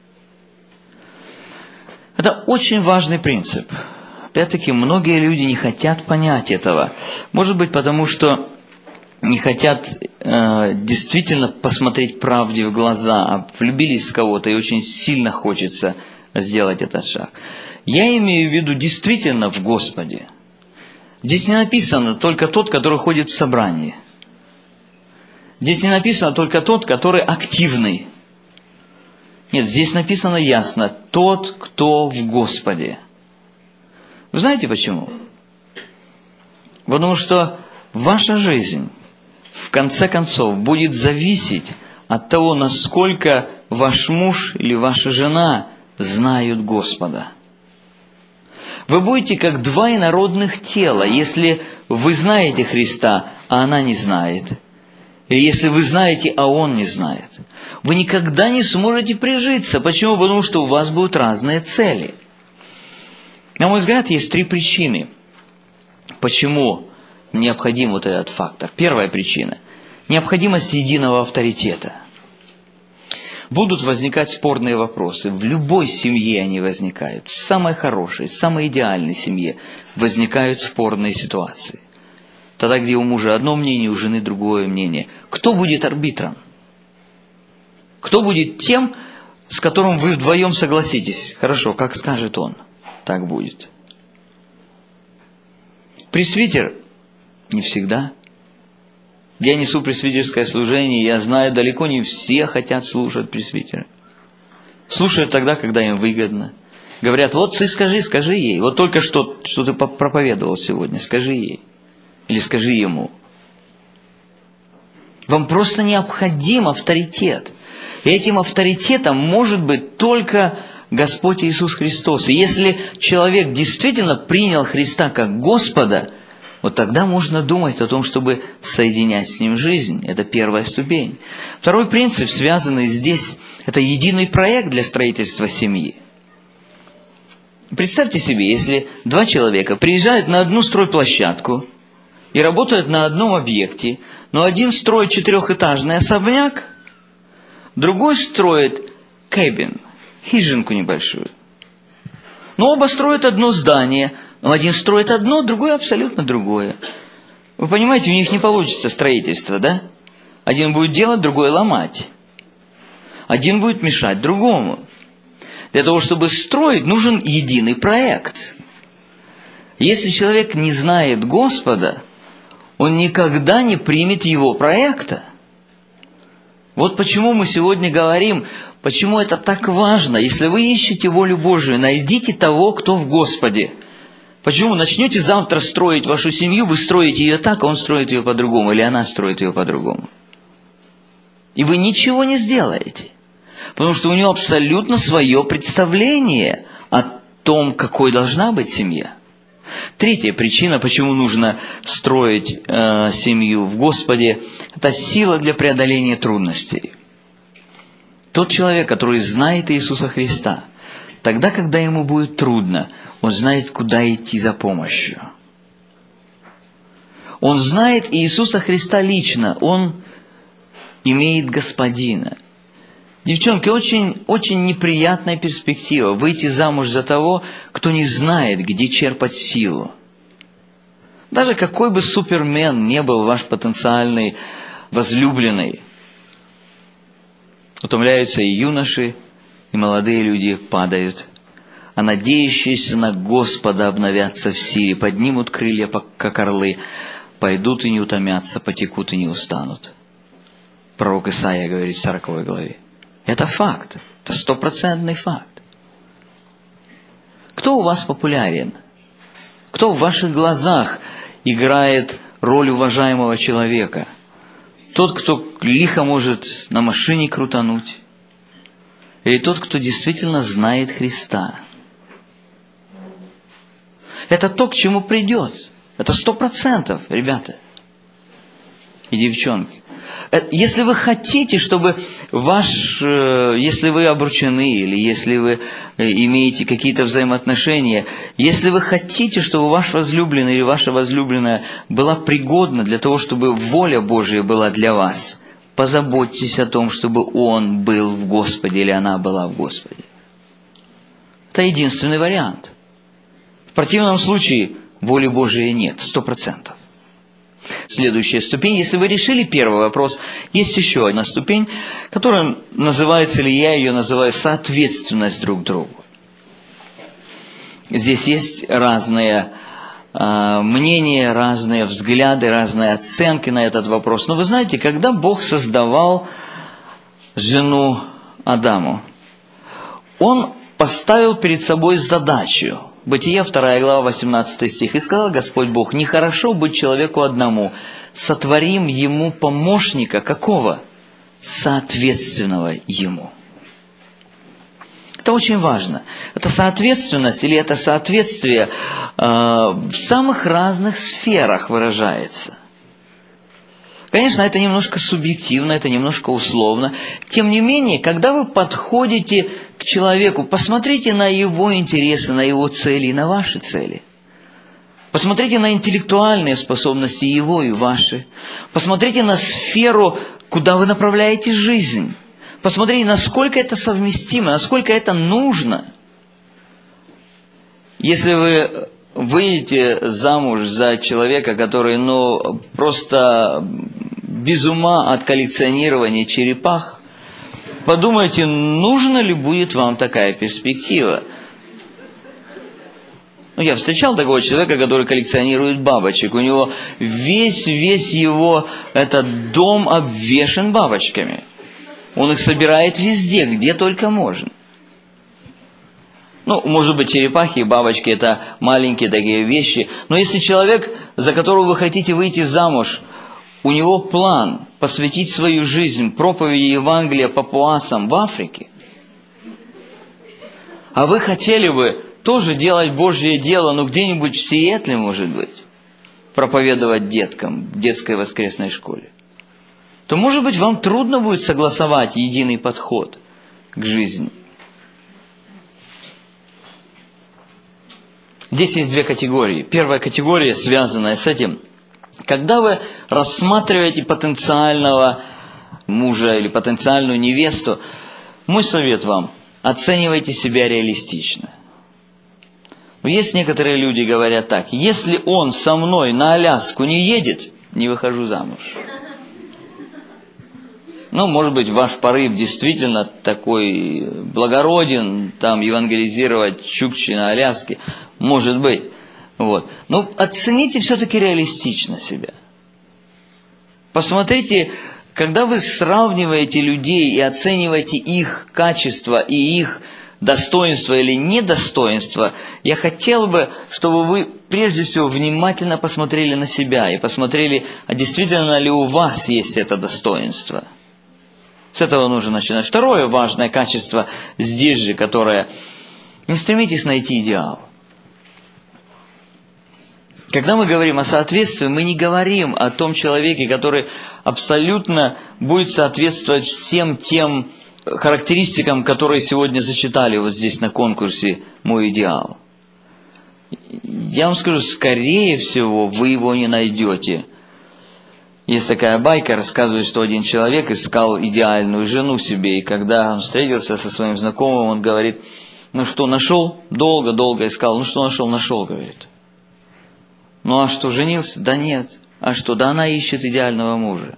[SPEAKER 2] Это очень важный принцип. Опять-таки, многие люди не хотят понять этого. Может быть, потому что не хотят э, действительно посмотреть правде в глаза, а влюбились в кого-то, и очень сильно хочется сделать этот шаг. Я имею в виду действительно в Господе. Здесь не написано только тот, который ходит в собрание. Здесь не написано только тот, который активный. Нет, здесь написано ясно: тот, кто в Господе. Вы знаете почему? Потому что ваша жизнь, в конце концов, будет зависеть от того, насколько ваш муж или ваша жена знают Господа. Вы будете как два инородных тела, если вы знаете Христа, а она не знает. И если вы знаете, а он не знает. Вы никогда не сможете прижиться. Почему? Потому что у вас будут разные цели. На мой взгляд, есть три причины, почему необходим вот этот фактор. Первая причина. необходимость единого авторитета. Будут возникать спорные вопросы. В любой семье они возникают. В самой хорошей, самой идеальной семье возникают спорные ситуации. Тогда, где у мужа одно мнение, у жены другое мнение. Кто будет арбитром? Кто будет тем, с которым вы вдвоем согласитесь? Хорошо, как скажет он, так будет. Пресвитер? Не всегда. Я несу пресвитерское служение, и я знаю, далеко не все хотят слушать пресвитера. Слушают тогда, когда им выгодно. Говорят, вот ты скажи, скажи ей. Вот только что, что ты проповедовал сегодня, скажи ей. Или скажи ему. Вам просто необходим авторитет. И этим авторитетом может быть только Господь Иисус Христос. И если человек действительно принял Христа как Господа, вот тогда можно думать о том, чтобы соединять с Ним жизнь. Это первая ступень. Второй принцип, связанный здесь, это единый проект для строительства семьи. Представьте себе, если два человека приезжают на одну стройплощадку и работают на одном объекте, но один строит четырехэтажный особняк, другой строит кэбин, хижинку небольшую. Но оба строят одно здание. Но один строит одно, другой абсолютно другое. Вы понимаете, у них не получится строительство, да? Один будет делать, другой ломать. Один будет мешать другому. Для того, чтобы строить, нужен единый проект. Если человек не знает Господа, он никогда не примет его проекта. Вот почему мы сегодня говорим, почему это так важно. Если вы ищете волю Божию, найдите того, кто в Господе. Почему? Начнете завтра строить вашу семью, вы строите ее так, а он строит ее по-другому, или она строит ее по-другому. И вы ничего не сделаете. Потому что у него абсолютно свое представление о том, какой должна быть семья. Третья причина, почему нужно строить э, семью в Господе, это сила для преодоления трудностей. Тот человек, который знает Иисуса Христа, тогда, когда ему будет трудно, он знает, куда идти за помощью. Он знает Иисуса Христа лично, он имеет Господина. Девчонки, очень, очень неприятная перспектива выйти замуж за того, кто не знает, где черпать силу. Даже какой бы супермен не был ваш потенциальный возлюбленный, утомляются и юноши, и молодые люди падают. А надеющиеся на Господа обновятся в силе, поднимут крылья, как орлы, пойдут и не утомятся, потекут и не устанут. Пророк Исаия говорит в сороковой главе. Это факт, это стопроцентный факт. Кто у вас популярен? Кто в ваших глазах играет роль уважаемого человека? Тот, кто лихо может на машине крутануть? Или тот, кто действительно знает Христа? Это то, к чему придет. Это сто процентов, ребята и девчонки. Если вы хотите, чтобы ваш, если вы обручены, или если вы имеете какие-то взаимоотношения, если вы хотите, чтобы ваш возлюбленный или ваша возлюбленная была пригодна для того, чтобы воля Божия была для вас, позаботьтесь о том, чтобы он был в Господе или она была в Господе. Это единственный вариант. В противном случае воли Божией нет, сто процентов. Следующая ступень, если вы решили первый вопрос, есть еще одна ступень, которая называется, или я ее называю, соответственность друг другу. Здесь есть разные э, мнения, разные взгляды, разные оценки на этот вопрос. Но вы знаете, когда Бог создавал жену Адаму, Он поставил перед собой задачу. Бытие, вторая глава, восемнадцатый стих. «И сказал Господь Бог, нехорошо быть человеку одному, сотворим ему помощника». Какого? Соответственного ему. Это очень важно. Это соответственность или это соответствие э, в самых разных сферах выражается. Конечно, это немножко субъективно, это немножко условно. Тем не менее, когда вы подходите к человеку, посмотрите на его интересы, на его цели и на ваши цели. Посмотрите на интеллектуальные способности его и ваши. Посмотрите на сферу, куда вы направляете жизнь. Посмотрите, насколько это совместимо, насколько это нужно. Если вы выйдете замуж за человека, который, ну, просто без ума от коллекционирования черепах, подумайте, нужна ли будет вам такая перспектива. Ну, я встречал такого человека, который коллекционирует бабочек. У него весь-весь его этот дом обвешан бабочками. Он их собирает везде, где только можно. Ну, может быть, черепахи и бабочки – это маленькие такие вещи. Но если человек, за которого вы хотите выйти замуж, у него план посвятить свою жизнь проповеди Евангелия папуасам в Африке, а вы хотели бы тоже делать Божье дело, ну, где-нибудь в Сиэтле, может быть, проповедовать деткам в детской воскресной школе, то, может быть, вам трудно будет согласовать единый подход к жизни. Здесь есть две категории. Первая категория, связанная с этим, когда вы рассматриваете потенциального мужа или потенциальную невесту, мой совет вам – оценивайте себя реалистично. Но есть некоторые люди, говорят так: если он со мной на Аляску не едет, не выхожу замуж. Ну, может быть, ваш порыв действительно такой благороден, там, евангелизировать чукчи на Аляске, может быть. Вот. Но оцените все-таки реалистично себя. Посмотрите, когда вы сравниваете людей и оцениваете их качество и их достоинство или недостоинство, я хотел бы, чтобы вы прежде всего внимательно посмотрели на себя и посмотрели, а действительно ли у вас есть это достоинство. С этого нужно начинать. Второе важное качество здесь же, которое: не стремитесь найти идеал. Когда мы говорим о соответствии, мы не говорим о том человеке, который абсолютно будет соответствовать всем тем характеристикам, которые сегодня зачитали вот здесь на конкурсе «Мой идеал». Я вам скажу, скорее всего, вы его не найдете. Есть такая байка, рассказывает, что один человек искал идеальную жену себе, и когда он встретился со своим знакомым, он говорит: ну что, нашел? Долго-долго искал. Ну что нашел? Нашел, говорит. Ну а что, женился? Да нет. А что? Да она ищет идеального мужа.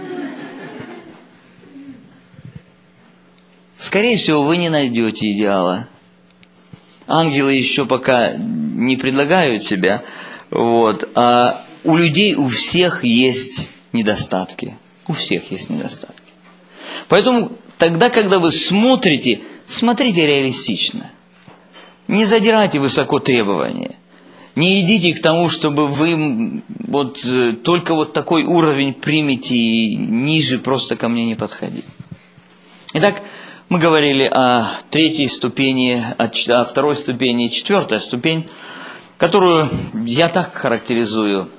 [SPEAKER 2] Скорее всего, вы не найдете идеала. Ангелы еще пока не предлагают себя, вот, а у людей у всех есть недостатки. У всех есть недостатки. Поэтому тогда, когда вы смотрите, смотрите реалистично. Не задирайте высоко требования. Не идите к тому, чтобы вы вот только вот такой уровень примете и ниже просто ко мне не подходить. Итак, мы говорили о третьей ступени, о второй ступени, четвертая ступень, которую я так характеризую.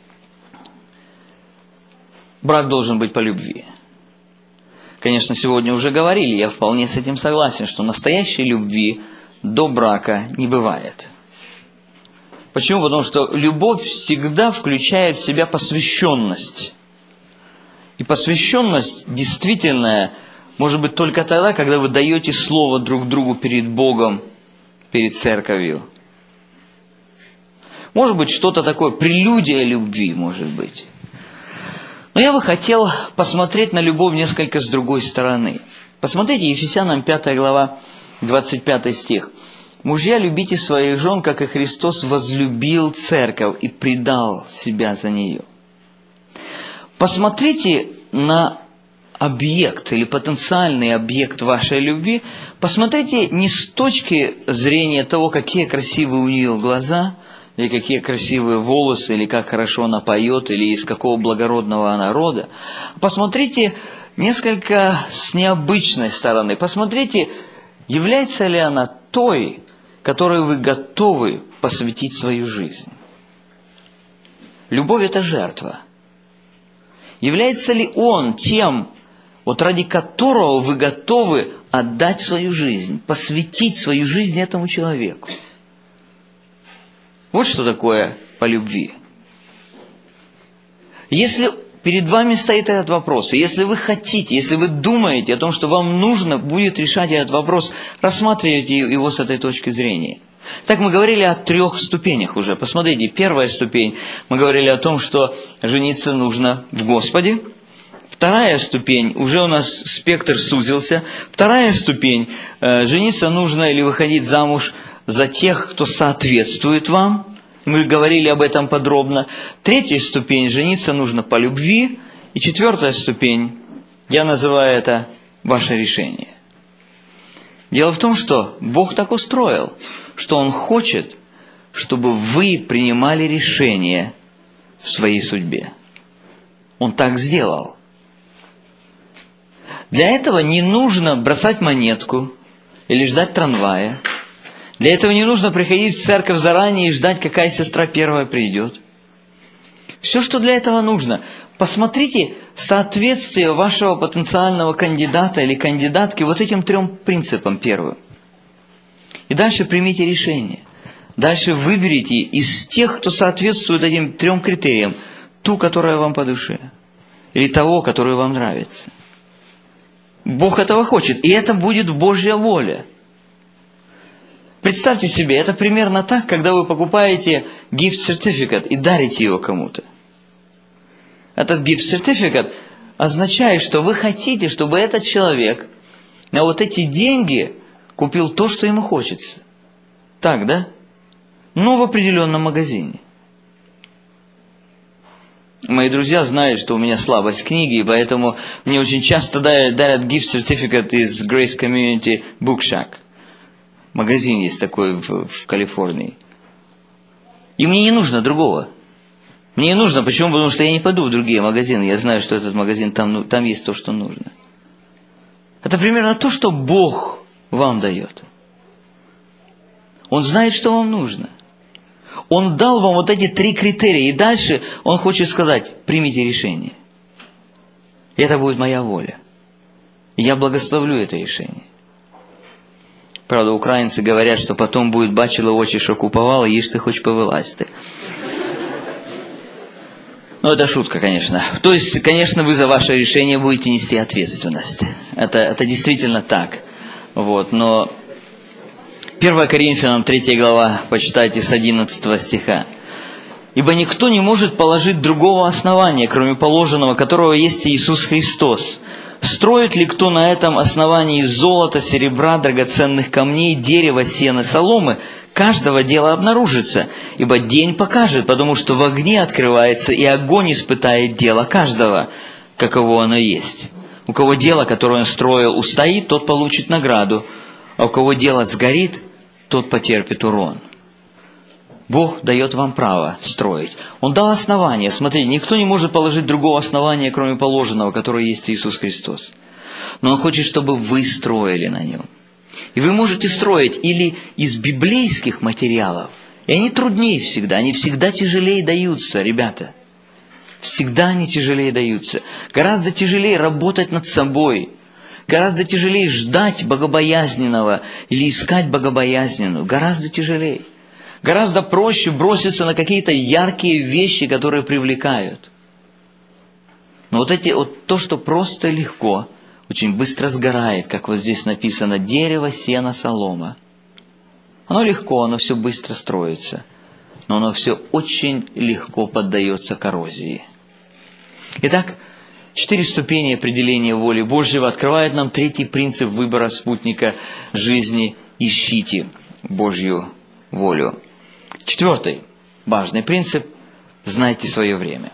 [SPEAKER 2] Брак должен быть по любви. Конечно, сегодня уже говорили, я вполне с этим согласен, что настоящей любви до брака не бывает. Почему? Потому что любовь всегда включает в себя посвященность. И посвященность действительная может быть только тогда, когда вы даете слово друг другу перед Богом, перед церковью. Может быть, что-то такое, прелюдия любви, может быть. Но я бы хотел посмотреть на любовь несколько с другой стороны. Посмотрите, Ефесянам пятая глава, двадцать пятый стих. «Мужья, любите своих жен, как и Христос возлюбил церковь и предал себя за нее». Посмотрите на объект или потенциальный объект вашей любви. Посмотрите не с точки зрения того, какие красивые у нее глаза, или какие красивые волосы, или как хорошо она поет, или из какого благородного она рода. Посмотрите несколько с необычной стороны. Посмотрите, является ли она той, которой вы готовы посвятить свою жизнь. Любовь – это жертва. Является ли он тем, вот ради которого вы готовы отдать свою жизнь, посвятить свою жизнь этому человеку? Вот что такое по любви. Если перед вами стоит этот вопрос, и если вы хотите, если вы думаете о том, что вам нужно будет решать этот вопрос, рассматривайте его с этой точки зрения. Так мы говорили о трех ступенях уже. Посмотрите, первая ступень, мы говорили о том, что жениться нужно в Господе. Вторая ступень, уже у нас спектр сузился. Вторая ступень, э, жениться нужно или выходить замуж за тех, кто соответствует вам. Мы говорили об этом подробно. Третья ступень, жениться нужно по любви. И четвертая ступень, я называю это ваше решение. Дело в том, что Бог так устроил, что Он хочет, чтобы вы принимали решение в своей судьбе. Он так сделал. Для этого не нужно бросать монетку или ждать трамвая. Для этого не нужно приходить в церковь заранее и ждать, какая сестра первая придет. Все, что для этого нужно, посмотрите соответствие вашего потенциального кандидата или кандидатки вот этим трем принципам первым. И дальше примите решение. Дальше выберите из тех, кто соответствует этим трем критериям, ту, которая вам по душе, или того, который вам нравится. Бог этого хочет, и это будет Божья воля. Представьте себе, это примерно так, когда вы покупаете gift certificate и дарите его кому-то. Этот gift certificate означает, что вы хотите, чтобы этот человек на вот эти деньги купил то, что ему хочется. Так, да? Но в определенном магазине. Мои друзья знают, что у меня слабость к книге, и поэтому мне очень часто дарят, дарят gift certificate из Grace Community Book Shack. Магазин есть такой в, в Калифорнии. И мне не нужно другого. Мне не нужно, почему? Потому что я не пойду в другие магазины. Я знаю, что этот магазин, там, ну, там есть то, что нужно. Это примерно то, что Бог вам дает. Он знает, что вам нужно. Он дал вам вот эти три критерия. И дальше Он хочет сказать, примите решение. И это будет моя воля. И я благословлю это решение. Правда, украинцы говорят, что потом будет бачила очі, що куповала, їж ти хоч повилазь. Ну, это шутка, конечно. То есть, конечно, вы за ваше решение будете нести ответственность. Это, это действительно так. Вот, но первое Коринфянам, третья глава, почитайте с одиннадцатого стиха. «Ибо никто не может положить другого основания, кроме положенного, которого есть Иисус Христос. Строит ли кто на этом основании из золота, серебра, драгоценных камней, дерева, сена, соломы? Каждого дела обнаружится, ибо день покажет, потому что в огне открывается, и огонь испытает дело каждого, каково оно есть. У кого дело, которое он строил, устоит, тот получит награду, а у кого дело сгорит, тот потерпит урон». Бог дает вам право строить. Он дал основание. Смотрите, никто не может положить другого основания, кроме положенного, которое есть Иисус Христос. Но Он хочет, чтобы вы строили на Нем. И вы можете строить или из библейских материалов, и они труднее всегда, они всегда тяжелее даются, ребята. Всегда они тяжелее даются. Гораздо тяжелее работать над собой. Гораздо тяжелее ждать богобоязненного или искать богобоязненную. Гораздо тяжелее. Гораздо проще броситься на какие-то яркие вещи, которые привлекают. Но вот эти, вот то, что просто легко, очень быстро сгорает, как вот здесь написано, дерево, сено, солома. Оно легко, оно все быстро строится, но оно все очень легко поддается коррозии. Итак, четыре ступени определения воли Божьего открывают нам третий принцип выбора спутника жизни. Ищите Божью волю. Четвертый важный принцип – знайте свое время.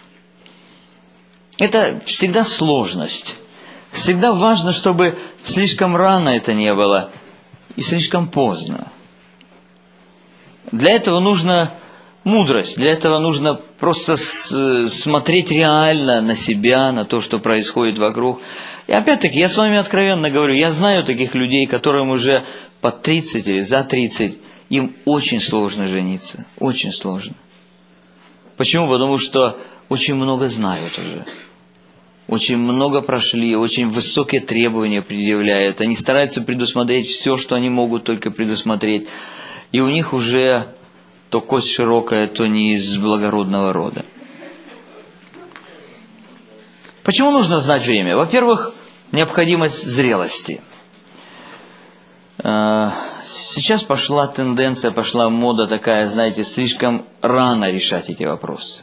[SPEAKER 2] Это всегда сложность. Всегда важно, чтобы слишком рано это не было и слишком поздно. Для этого нужна мудрость, для этого нужно просто смотреть реально на себя, на то, что происходит вокруг. И опять-таки, я с вами откровенно говорю, я знаю таких людей, которым уже под тридцать или за тридцать, им очень сложно жениться, очень сложно. Почему? Потому что очень много знают уже. Очень много прошли, очень высокие требования предъявляют. Они стараются предусмотреть все, что они могут только предусмотреть. И у них уже то кость широкая, то не из благородного рода. Почему нужно знать время? Во-первых, необходимость зрелости. Сейчас пошла тенденция, пошла мода такая, знаете, слишком рано решать эти вопросы.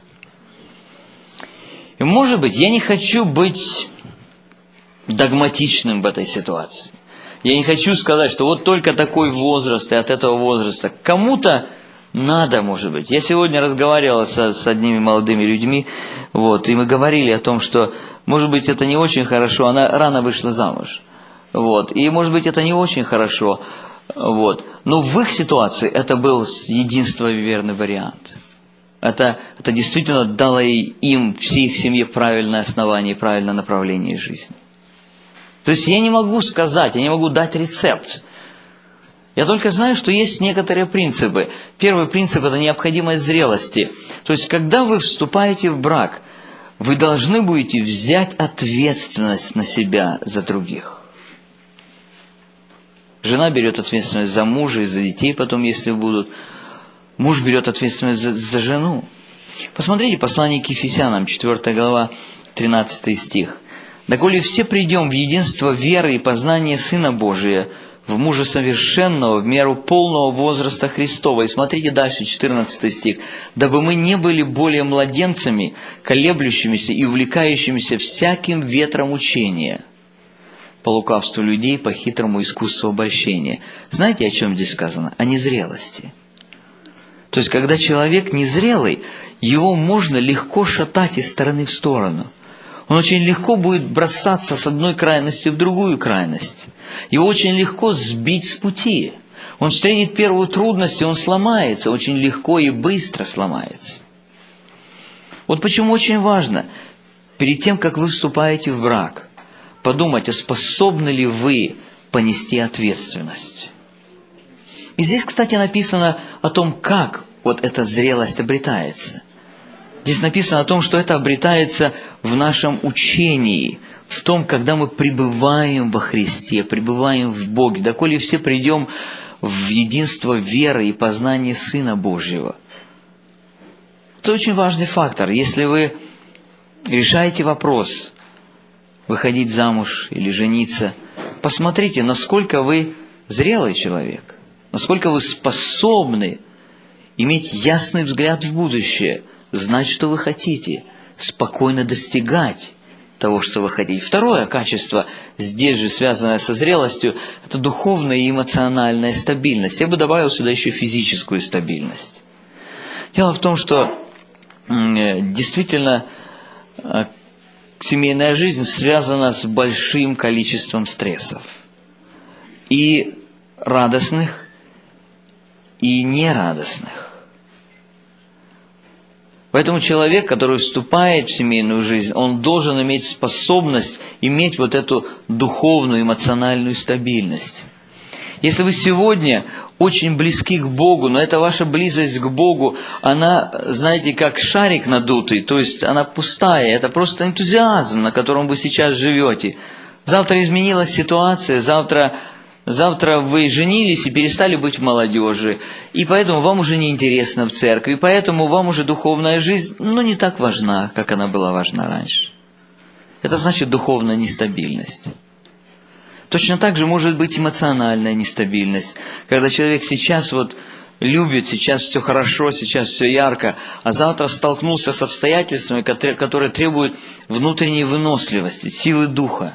[SPEAKER 2] И, может быть, я не хочу быть догматичным в этой ситуации. Я не хочу сказать, что вот только такой возраст, и от этого возраста. Кому-то надо, может быть. Я сегодня разговаривал со, с одними молодыми людьми, вот, и мы говорили о том, что, может быть, это не очень хорошо, она рано вышла замуж. Вот, и, может быть, это не очень хорошо, вот, но в их ситуации это был единственный верный вариант. Это, это действительно дало им, всей их семье правильное основание, правильное направление жизни. То есть я не могу сказать, я не могу дать рецепт. Я только знаю, что есть некоторые принципы. Первый принцип – это необходимость зрелости. То есть, когда вы вступаете в брак, вы должны будете взять ответственность на себя за других. Жена берет ответственность за мужа и за детей потом, если будут. Муж берет ответственность за, за жену. Посмотрите послание к Ефесянам, четвёртая глава, тринадцатый стих. «Доколе все придем в единство веры и познания Сына Божия, в мужа совершенного, в меру полного возраста Христова». И смотрите дальше, четырнадцатый стих. «Дабы мы не были более младенцами, колеблющимися и увлекающимися всяким ветром учения, по лукавству людей, по хитрому искусству обольщения». Знаете, о чем здесь сказано? О незрелости. То есть, когда человек незрелый, его можно легко шатать из стороны в сторону. Он очень легко будет бросаться с одной крайности в другую крайность. Его очень легко сбить с пути. Он встретит первую трудность, и он сломается, очень легко и быстро сломается. Вот почему очень важно, перед тем, как вы вступаете в брак, подумать, а способны ли вы понести ответственность. И здесь, кстати, написано о том, как вот эта зрелость обретается. Здесь написано о том, что это обретается в нашем учении, в том, когда мы пребываем во Христе, пребываем в Боге, доколе все придем в единство веры и познания Сына Божьего. Это очень важный фактор. Если вы решаете вопрос, выходить замуж или жениться, посмотрите, насколько вы зрелый человек, насколько вы способны иметь ясный взгляд в будущее, знать, что вы хотите, спокойно достигать того, что вы хотите. Второе качество, здесь же связанное со зрелостью, это духовная и эмоциональная стабильность. Я бы добавил сюда еще физическую стабильность. Дело в том, что действительно семейная жизнь связана с большим количеством стрессов. И радостных, и нерадостных. Поэтому человек, который вступает в семейную жизнь, он должен иметь способность иметь вот эту духовную, эмоциональную стабильность. Если вы сегодня очень близки к Богу, но эта ваша близость к Богу, она, знаете, как шарик надутый, то есть она пустая, это просто энтузиазм, на котором вы сейчас живете. Завтра изменилась ситуация, завтра... Завтра вы женились и перестали быть в молодежи, и поэтому вам уже не интересно в церкви, поэтому вам уже духовная жизнь, ну, не так важна, как она была важна раньше. Это значит духовная нестабильность. Точно так же может быть эмоциональная нестабильность, когда человек сейчас вот любит, сейчас все хорошо, сейчас все ярко, а завтра столкнулся с обстоятельствами, которые требуют внутренней выносливости, силы духа,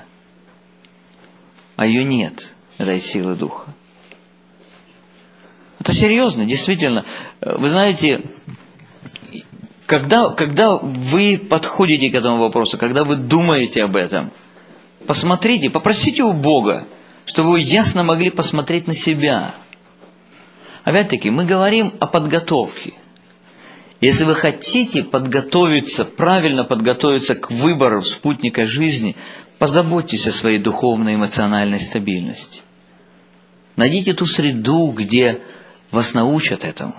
[SPEAKER 2] а ее нет. Этой силы духа. Это серьезно, действительно. Вы знаете, когда, когда вы подходите к этому вопросу, когда вы думаете об этом, посмотрите, попросите у Бога, чтобы вы ясно могли посмотреть на себя. Опять-таки, мы говорим о подготовке. Если вы хотите подготовиться, правильно подготовиться к выбору спутника жизни, позаботьтесь о своей духовной и эмоциональной стабильности. Найдите ту среду, где вас научат этому.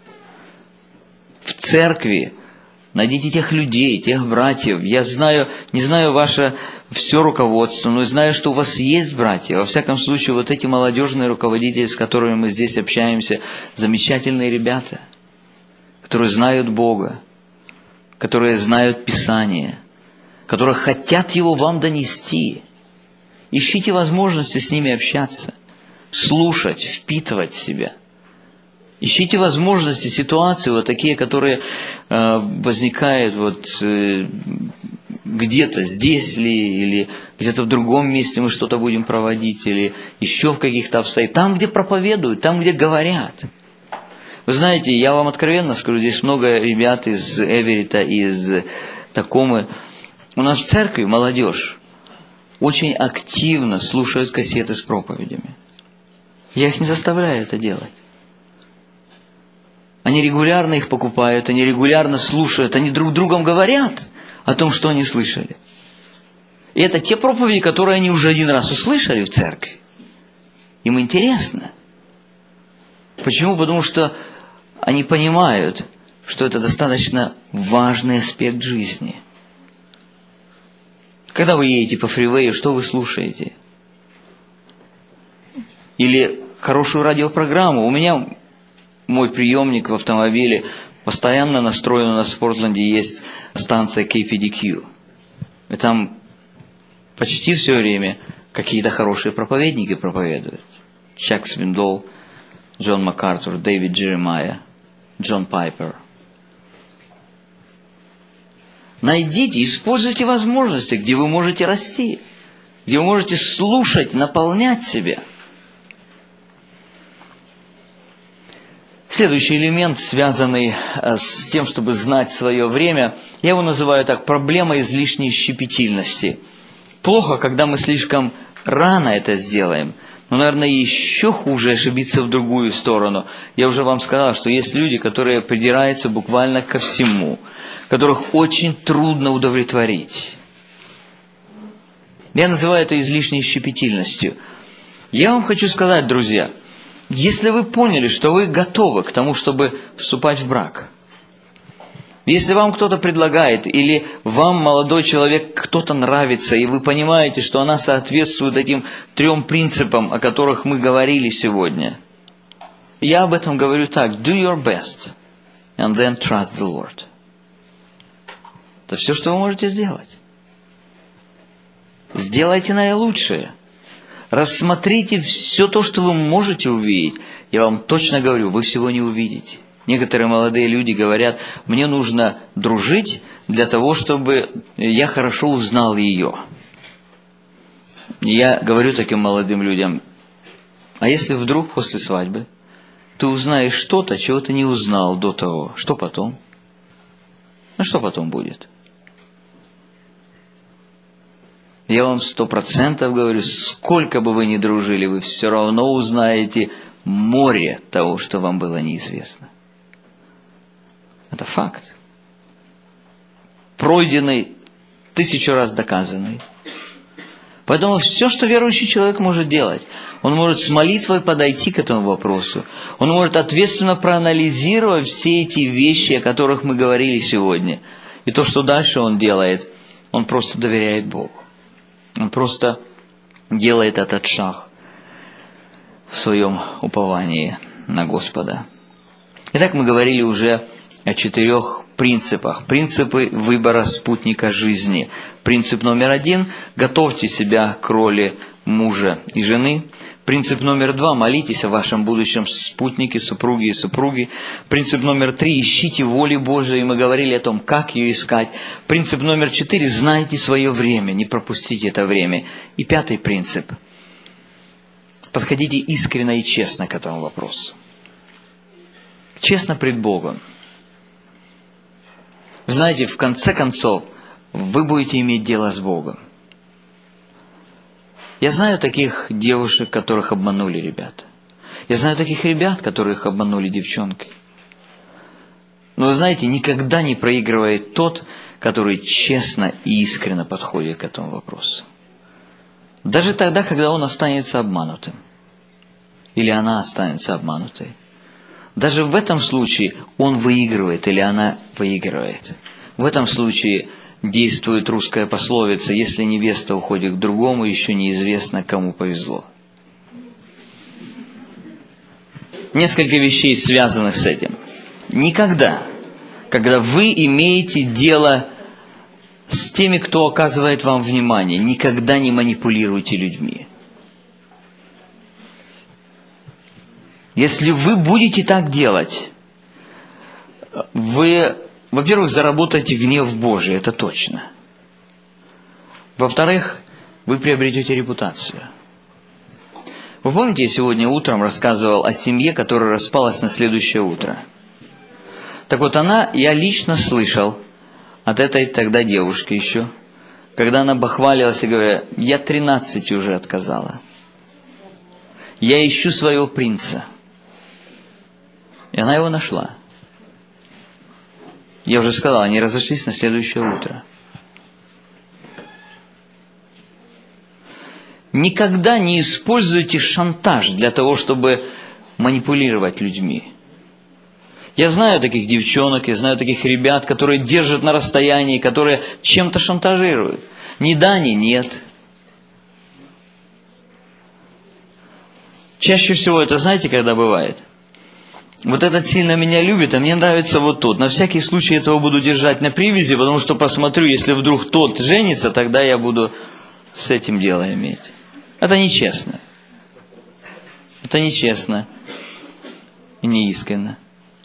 [SPEAKER 2] В церкви найдите тех людей, тех братьев. Я знаю, не знаю ваше все руководство, но знаю, что у вас есть братья. Во всяком случае, вот эти молодежные руководители, с которыми мы здесь общаемся, замечательные ребята. которые знают Бога, которые знают Писание, которые хотят Его вам донести. Ищите возможности с ними общаться, слушать, впитывать в себя. Ищите возможности, ситуации вот такие, которые э, возникают вот э, где-то здесь ли, или где-то в другом месте мы что-то будем проводить, или еще в каких-то обстоятельствах. Там, где проповедуют, там, где говорят. Вы знаете, я вам откровенно скажу, здесь много ребят из Эверетта, из Такомы. У нас в церкви молодежь очень активно слушают кассеты с проповедями. Я их не заставляю это делать. Они регулярно их покупают, они регулярно слушают, они друг другом говорят о том, что они слышали. И это те проповеди, которые они уже один раз услышали в церкви. Им интересно. Почему? Потому что они понимают, что это достаточно важный аспект жизни. Когда вы едете по фривею, что вы слушаете? Или хорошую радиопрограмму. У меня мой приемник в автомобиле постоянно настроен, у нас в Портленде есть станция кей пи ди кью. И там почти все время какие-то хорошие проповедники проповедуют. Чак Свиндол, Джон МакАртур, Дэвид Джеремайя, Джон Пайпер. Найдите, используйте возможности, где вы можете расти, где вы можете слушать, наполнять себя. Следующий элемент, связанный с тем, чтобы знать свое время, я его называю так: проблема излишней щепетильности. Плохо, когда мы слишком рано это сделаем, но, наверное, еще хуже ошибиться в другую сторону. Я уже вам сказал, что есть люди, которые придираются буквально ко всему, которых очень трудно удовлетворить. Я называю это излишней щепетильностью. Я вам хочу сказать, друзья, если вы поняли, что вы готовы к тому, чтобы вступать в брак, если вам кто-то предлагает, или вам, молодой человек, кто-то нравится, и вы понимаете, что она соответствует этим трем принципам, о которых мы говорили сегодня, я об этом говорю так: do your best, and then trust the Lord. Это все, что вы можете сделать. Сделайте наилучшее. Рассмотрите все то, что вы можете увидеть. Я вам точно говорю, вы всего не увидите. Некоторые молодые люди говорят: мне нужно дружить для того, чтобы я хорошо узнал ее. Я говорю таким молодым людям: а если вдруг после свадьбы ты узнаешь что-то, чего ты не узнал до того, что потом? Ну что потом будет? Я вам сто процентов говорю, сколько бы вы ни дружили, вы все равно узнаете море того, что вам было неизвестно. Это факт. Пройденный, тысячу раз доказанный. Поэтому все, что верующий человек может делать, он может с молитвой подойти к этому вопросу. Он может ответственно проанализировать все эти вещи, о которых мы говорили сегодня. И то, что дальше он делает, он просто доверяет Богу. Он просто делает этот шаг в своем уповании на Господа. Итак, мы говорили уже о четырех принципах. Принципы выбора спутника жизни. Принцип номер один – готовьте себя к роли мужа и жены. Принцип номер два – молитесь о вашем будущем спутнике, супруге и супруге. Принцип номер три – ищите воли Божией, и мы говорили о том, как ее искать. Принцип номер четыре – знайте свое время, не пропустите это время. И пятый принцип – подходите искренне и честно к этому вопросу. Честно пред Богом. Вы знаете, в конце концов, вы будете иметь дело с Богом. Я знаю таких девушек, которых обманули ребята. Я знаю таких ребят, которых обманули девчонки. Но вы знаете, никогда не проигрывает тот, который честно и искренне подходит к этому вопросу. Даже тогда, когда он останется обманутым. Или она останется обманутой. Даже в этом случае он выигрывает или она выигрывает. В этом случае действует русская пословица: если невеста уходит к другому, еще неизвестно, кому повезло. Несколько вещей, связанных с этим. Никогда, когда вы имеете дело с теми, кто оказывает вам внимание. Никогда не манипулируйте людьми. Если вы будете так делать, вы, во-первых, заработаете гнев Божий, это точно. Во-вторых, вы приобретете репутацию. Вы помните, я сегодня утром рассказывал о семье, которая распалась на следующее утро? Так вот, она, я лично слышал от этой тогда девушки еще, когда она бахвалилась и говорила: я тринадцать уже отказала. Я ищу своего принца. И она его нашла. Я уже сказал, они разошлись на следующее утро. Никогда не используйте шантаж для того, чтобы манипулировать людьми. Я знаю таких девчонок, я знаю таких ребят, которые держат на расстоянии, которые чем-то шантажируют. Ни да, ни нет. Чаще всего это, знаете, когда бывает? Вот этот сильно меня любит, а мне нравится вот тот. На всякий случай этого буду держать на привязи, потому что посмотрю, если вдруг тот женится, тогда я буду с этим дело иметь. Это нечестно. Это нечестно и неискренно.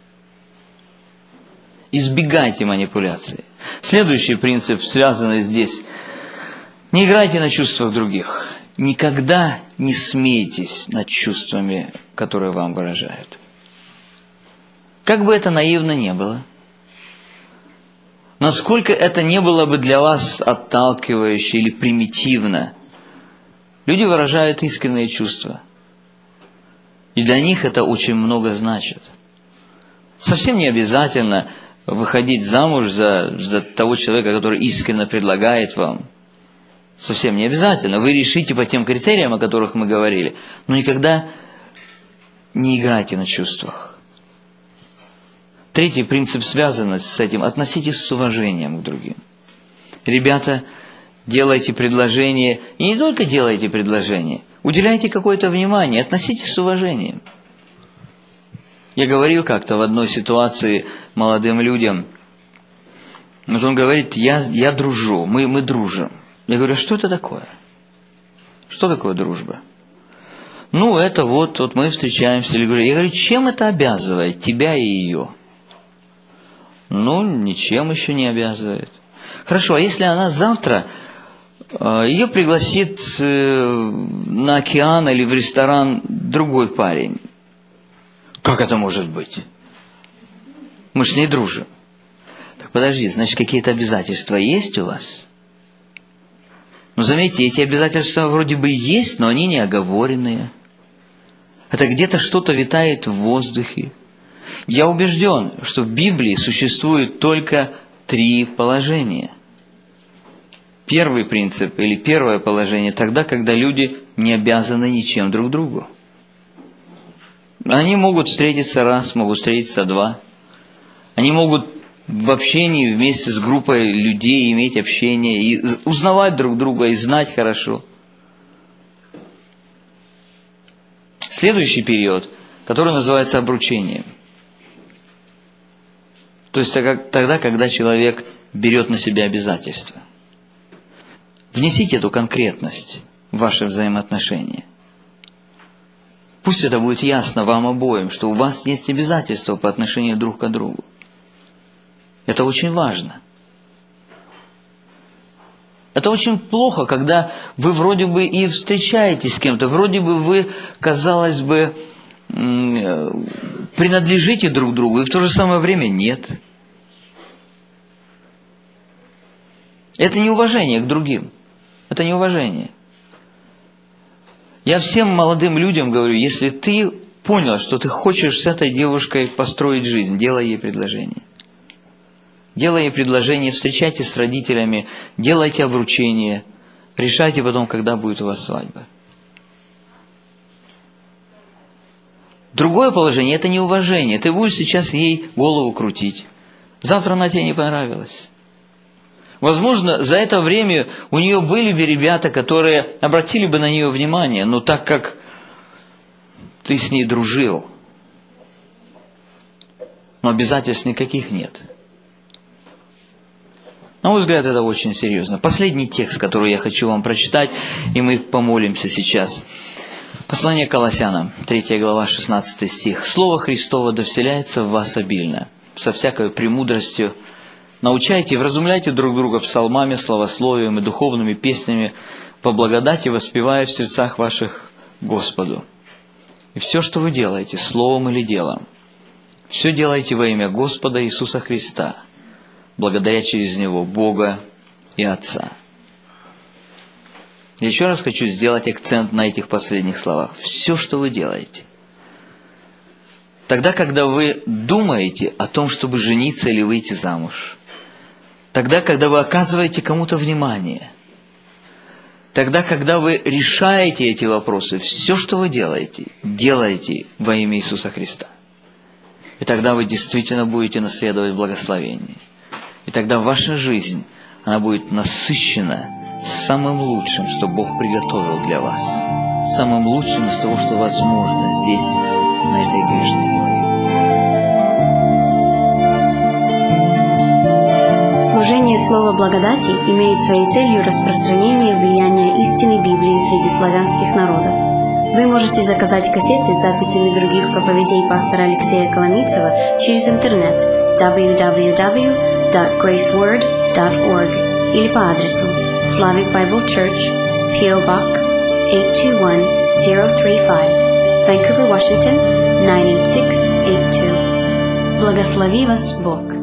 [SPEAKER 2] Избегайте манипуляций. Следующий принцип, связанный здесь. Не играйте на чувствах других. Никогда не смейтесь над чувствами, которые вам выражают. Как бы это наивно не было, насколько это не было бы для вас отталкивающе или примитивно, люди выражают искренние чувства. И для них это очень много значит. Совсем не обязательно выходить замуж за, за того человека, который искренне предлагает вам. Совсем не обязательно. Вы решите по тем критериям, о которых мы говорили, но никогда не играйте на чувствах. Третий принцип связан с этим. Относитесь с уважением к другим. Ребята, делайте предложение. И не только делайте предложение. Уделяйте какое-то внимание. Относитесь с уважением. Я говорил как-то в одной ситуации молодым людям. Вот он говорит: я, я дружу, мы, мы дружим. Я говорю: что это такое? Что такое дружба? Ну, это вот, вот мы встречаемся. Я говорю: чем это обязывает тебя и ее? Ну, ничем еще не обязывает. Хорошо, а если она завтра, э, ее пригласит э, на океан или в ресторан другой парень? Как это может быть? Мы ж с ней дружим. Так подожди, значит, какие-то обязательства есть у вас? Но заметьте, эти обязательства вроде бы есть, но они не оговоренные. Это где-то что-то витает в воздухе. Я убежден, что в Библии существует только три положения. Первый принцип или первое положение тогда, когда люди не обязаны ничем друг другу. Они могут встретиться раз, могут встретиться два. Они могут в общении вместе с группой людей иметь общение и узнавать друг друга и знать хорошо. Следующий период, который называется обручением. То есть тогда, когда человек берет на себя обязательства. Внесите эту конкретность в ваши взаимоотношения. Пусть это будет ясно вам обоим, что у вас есть обязательства по отношению друг к другу. Это очень важно. Это очень плохо, когда вы вроде бы и встречаетесь с кем-то, вроде бы вы, казалось бы, принадлежите друг другу, и в то же самое время нет. Это неуважение к другим. Это неуважение. Я всем молодым людям говорю: если ты понял, что ты хочешь с этой девушкой построить жизнь, делай ей предложение. Делай ей предложение, встречайтесь с родителями, делайте обручение, решайте потом, когда будет у вас свадьба. Другое положение – это неуважение. Ты будешь сейчас ей голову крутить. Завтра она тебе не понравилась. Возможно, за это время у нее были бы ребята, которые обратили бы на нее внимание, но так как ты с ней дружил, но обязательств никаких нет. На мой взгляд, это очень серьезно. Последний текст, который я хочу вам прочитать, и мы помолимся сейчас. Послание к Колоссянам, третья глава, шестнадцатый стих. «Слово Христово да вселяется в вас обильно, со всякой премудростью. Научайте и вразумляйте друг друга псалмами, славословием и духовными песнями, по благодати воспевая в сердцах ваших Господу. И все, что вы делаете, словом или делом, все делайте во имя Господа Иисуса Христа, благодаря через Него Бога и Отца». Я еще раз хочу сделать акцент на этих последних словах. Все, что вы делаете. Тогда, когда вы думаете о том, чтобы жениться или выйти замуж. Тогда, когда вы оказываете кому-то внимание. Тогда, когда вы решаете эти вопросы, все, что вы делаете, делайте во имя Иисуса Христа. И тогда вы действительно будете наследовать благословение. И тогда ваша жизнь, она будет насыщена самым лучшим, что Бог приготовил для вас. Самым лучшим из того, что возможно здесь, на этой грешной земле.
[SPEAKER 3] Служение Слова Благодати имеет своей целью распространение влияния истины Библии среди славянских народов. Вы можете заказать кассеты с записями других проповедей пастора Алексея Коломийцева через интернет дабл ю дабл ю дабл ю точка грейс ворд точка орг или по адресу Slavic Bible Church, пи о Box eight two one zero three five, Vancouver, Washington nine eight six eight two. Благослови вас Бог!